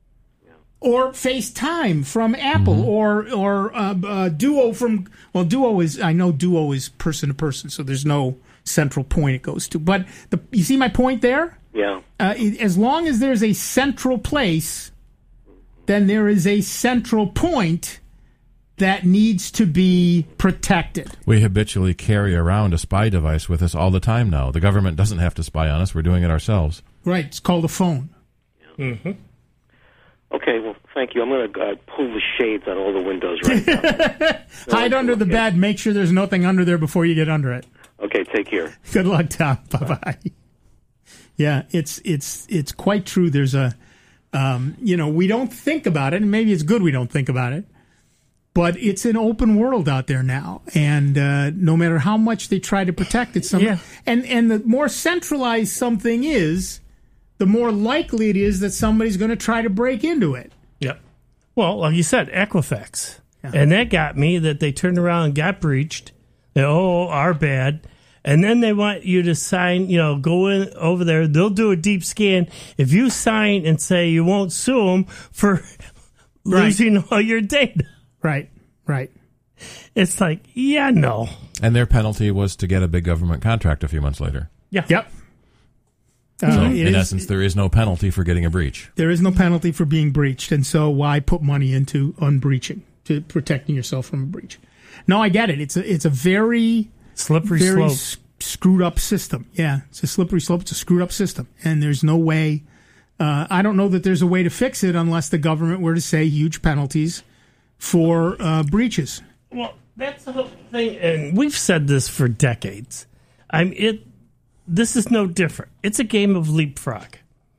Or FaceTime from Apple, Mm-hmm. or or uh, uh, Duo from well, Duo is I know Duo is person to person, so there's no central point it goes to. But the, you see my point there? Yeah. Uh, it- as long as there's a central place, then there is a central point that needs to be protected. We habitually carry around a spy device with us all the time now. The government doesn't have to spy on us. We're doing it ourselves. Right? It's called a phone. Mm-hmm. Okay, well, thank you. I'm going to uh, pull the shades on all the windows right now. Hide under the bed. Make sure there's nothing under there before you get under it. Okay, take care. Good luck, Tom. Bye bye. Yeah, it's it's it's quite true. There's a, um, you know, we don't think about it, and maybe it's good we don't think about it, but it's an open world out there now, and uh, no matter how much they try to protect it, some, Yeah. and and the more centralized something is, the more likely it is that somebody's going to try to break into it. Yep. Well, like you said, Equifax. And that got me that they turned around and got breached. They, oh, our bad. And then they want you to sign, you know, go in over there. They'll do a deep scan. If you sign and say you won't sue them for Right. losing all your data. Right, right. It's like, yeah, no. And their penalty was to get a big government contract a few months later. Yeah. Yep. So, Uh, it in is- essence, there is no penalty for getting a breach. There is no penalty for being breached, and so why put money into unbreaching, to protecting yourself from a breach? No, I get it. It's a it's a very Slippery very slope. s- screwed up system. Yeah, it's a slippery slope. It's a screwed up system, and there's no way. Uh, I don't know that there's a way to fix it unless the government were to say huge penalties for uh, breaches. Well, that's the whole thing, and we've said this for decades. I'm it. This is no different. It's a game of leapfrog,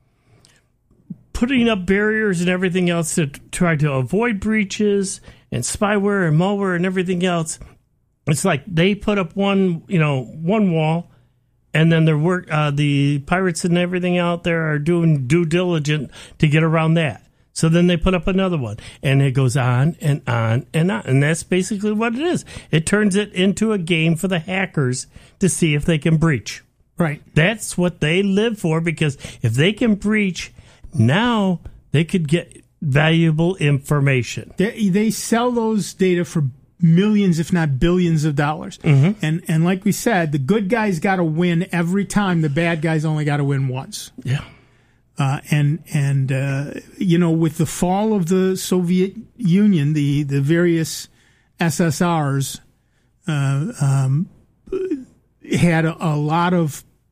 putting up barriers and everything else to try to avoid breaches and spyware and malware and everything else. It's like they put up one, you know, one wall, and then their work, uh, the pirates and everything out there are doing due diligence to get around that. So then they put up another one, and it goes on and on and on. And that's basically what it is. It turns it into a game for the hackers to see if they can breach. Right. That's what they live for, because if they can breach, now they could get valuable information. They, they sell those data for millions, if not billions of dollars. Mm-hmm. And and like we said, the good guys got to win every time. The bad guys only got to win once. Yeah. Uh, and and uh, you know, with the fall of the Soviet Union, the the various S S Rs uh, um, had a, a lot of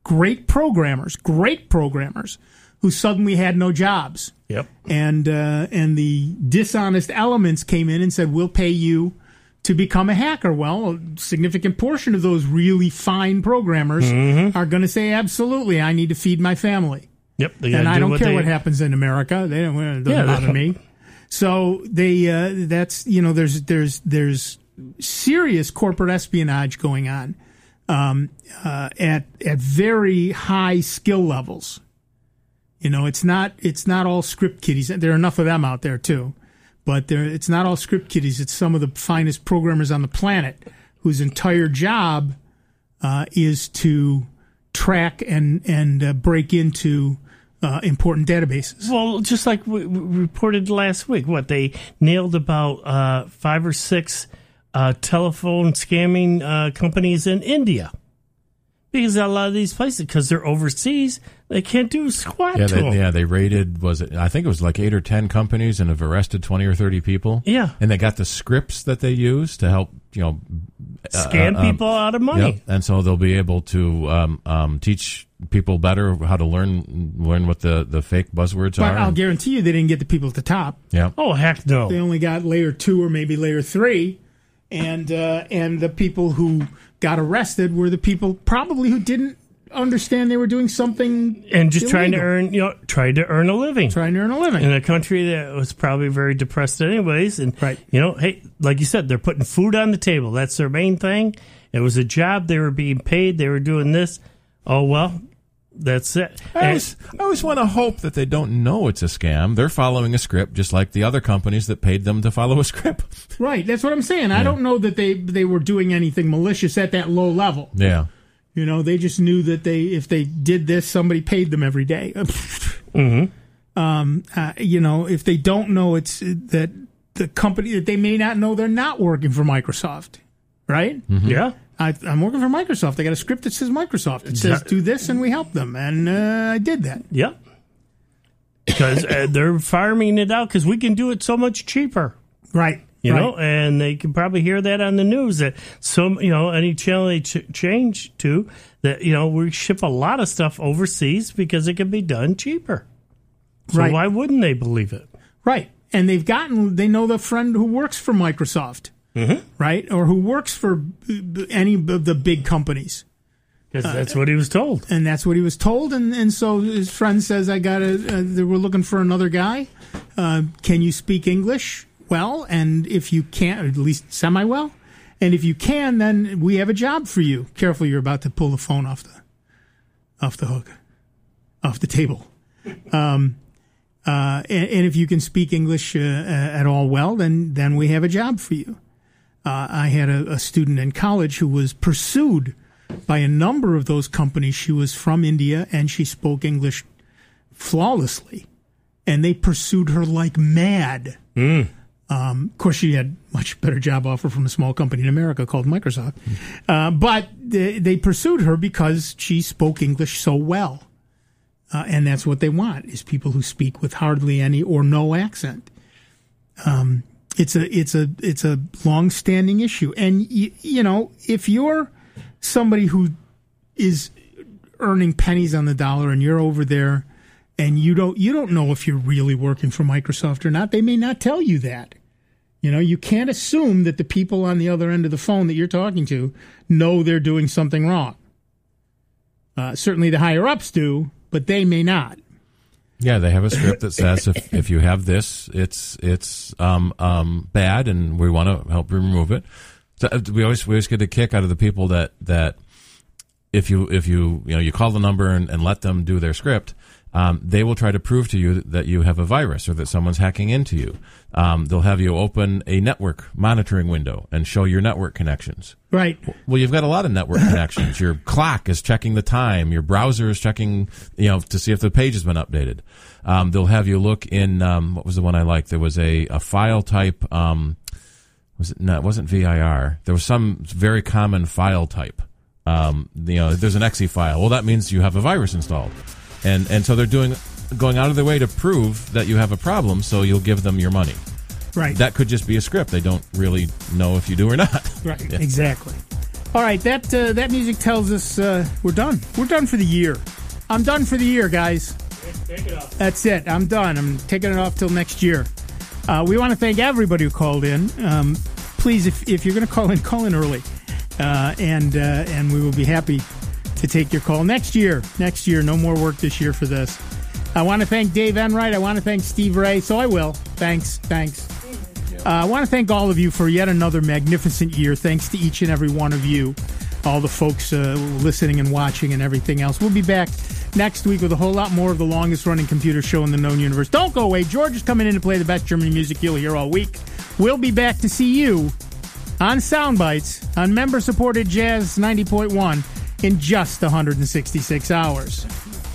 great programmers, great programmers who suddenly had no jobs. Yep. And uh, and the dishonest elements came in and said, we'll pay you to become a hacker. Well, a significant portion of those really fine programmers Mm-hmm. are going to say, absolutely, I need to feed my family. Yep. They gotta And I do don't what care they- what happens in America. They don't, it doesn't Yeah, bother me. So they uh, that's you know there's there's there's serious corporate espionage going on um, uh, at at very high skill levels. You know, it's not it's not all script kiddies. There are enough of them out there too, but there it's not all script kiddies. It's some of the finest programmers on the planet whose entire job uh, is to track and and uh, break into uh, important databases. Well, just like we we reported last week, what they nailed about uh, five or six uh, telephone scamming uh, companies in India. Because a lot of these places, because they're overseas, they can't do squat Yeah, to they, them. yeah, they raided, was it, I think it was like eight or ten companies and have arrested twenty or thirty people. Yeah. And they got the scripts that they use to help, you know, Scam uh, um, people out of money. Yep. And so they'll be able to um, um, teach people better how to learn learn what the, the fake buzzwords But are. I'll guarantee you they didn't get the people at the top. Yeah. Oh, heck no. They only got layer two or maybe layer three, and uh, and the people who got arrested were the people probably who didn't understand they were doing something And just trying to illegal. earn, you know, trying to earn a living. Trying to earn a living. In a country that was probably very depressed anyways. And, right. you know, hey, like you said, they're putting food on the table. That's their main thing. It was a job. They were being paid. They were doing this. Oh, well, that's it. I And- always, I always want to hope that they don't know it's a scam. They're following a script just like the other companies that paid them to follow a script. Right, that's what I'm saying. I don't know that they they were doing anything malicious at that low level. Yeah. You know, they just knew that they if they did this, somebody paid them every day. Mm-hmm. Um, uh, you know, if they don't know it's that the company that they may not know they're not working for Microsoft, right? Mm-hmm. Yeah. I, I'm working for Microsoft. I got a script that says Microsoft. It says do this and we help them, and uh, I did that. Yeah. Because uh, they're farming it out because we can do it so much cheaper. Right. You right. know, and they can probably hear that on the news that some, you know, any channel they ch- change to, that, you know, we ship a lot of stuff overseas because it can be done cheaper. So Right. why wouldn't they believe it? Right. And they've gotten, they know the friend who works for Microsoft, Mm-hmm. right? Or who works for b- b- any of the big companies. Because that's what he was told. And that's what he was told. And, and so his friend says, I got to, uh, they were looking for another guy. Uh, can you speak English well? And if you can't, or at least semi well, and if you can, then we have a job for you. Careful, you're about to pull the phone off the, off the hook, off the table. Um, uh, and, and if you can speak English uh, at all well, then, then we have a job for you. Uh, I had a, a student in college who was pursued by a number of those companies. She was from India and she spoke English flawlessly, and they pursued her like mad. Mm. Um, of course, she had much better job offer from a small company in America called Microsoft, uh, but they, they pursued her because she spoke English so well, uh, and that's what they want is people who speak with hardly any or no accent. Um, it's a it's a it's a long-standing issue, and y- you know if you're somebody who is earning pennies on the dollar and you're over there and you don't you don't know if you're really working for Microsoft or not, they may not tell you that. You know, you can't assume that the people on the other end of the phone that you're talking to know they're doing something wrong. Uh, certainly the higher ups do, but they may not. Yeah, they have a script that says if, if you have this, it's it's um, um, bad, and we want to help remove it. So we always we always get a kick out of the people that, that if you if you you know you call the number and, and let them do their script, um, they will try to prove to you that you have a virus or that someone's hacking into you. Um, they'll have you open a network monitoring window and show your network connections. Right. Well, you've got a lot of network connections. Your clock is checking the time. Your browser is checking, you know, to see if the page has been updated. Um, they'll have you look in, um, what was the one I liked? There was a, a file type, um, was it, no, it wasn't V I R. There was some very common file type. Um, you know, there's an E X E file. Well, that means you have a virus installed. And, and so they're doing, going out of their way to prove that you have a problem, so you'll give them your money. Right. That could just be a script. They don't really know if you do or not. Right. Yeah. Exactly. All right, that uh, that music tells us uh, we're done. We're done for the year. I'm done for the year, guys. Take it off. That's it. I'm done. I'm taking it off till next year. Uh, we want to thank everybody who called in. Um, please, if, if you're going to call in, call in early, uh, and uh, and we will be happy to take your call next year. Next year, no more work this year for this. I want to thank Dave Enright. I want to thank Steve Ray. So I will. Thanks. Thanks. Uh, I want to thank all of you for yet another magnificent year. Thanks to each and every one of you, all the folks uh, listening and watching and everything else. We'll be back next week with a whole lot more of the longest-running computer show in the known universe. Don't go away. George is coming in to play the best German music you'll hear all week. We'll be back to see you on Soundbites on member-supported Jazz ninety point one in just one hundred sixty-six hours.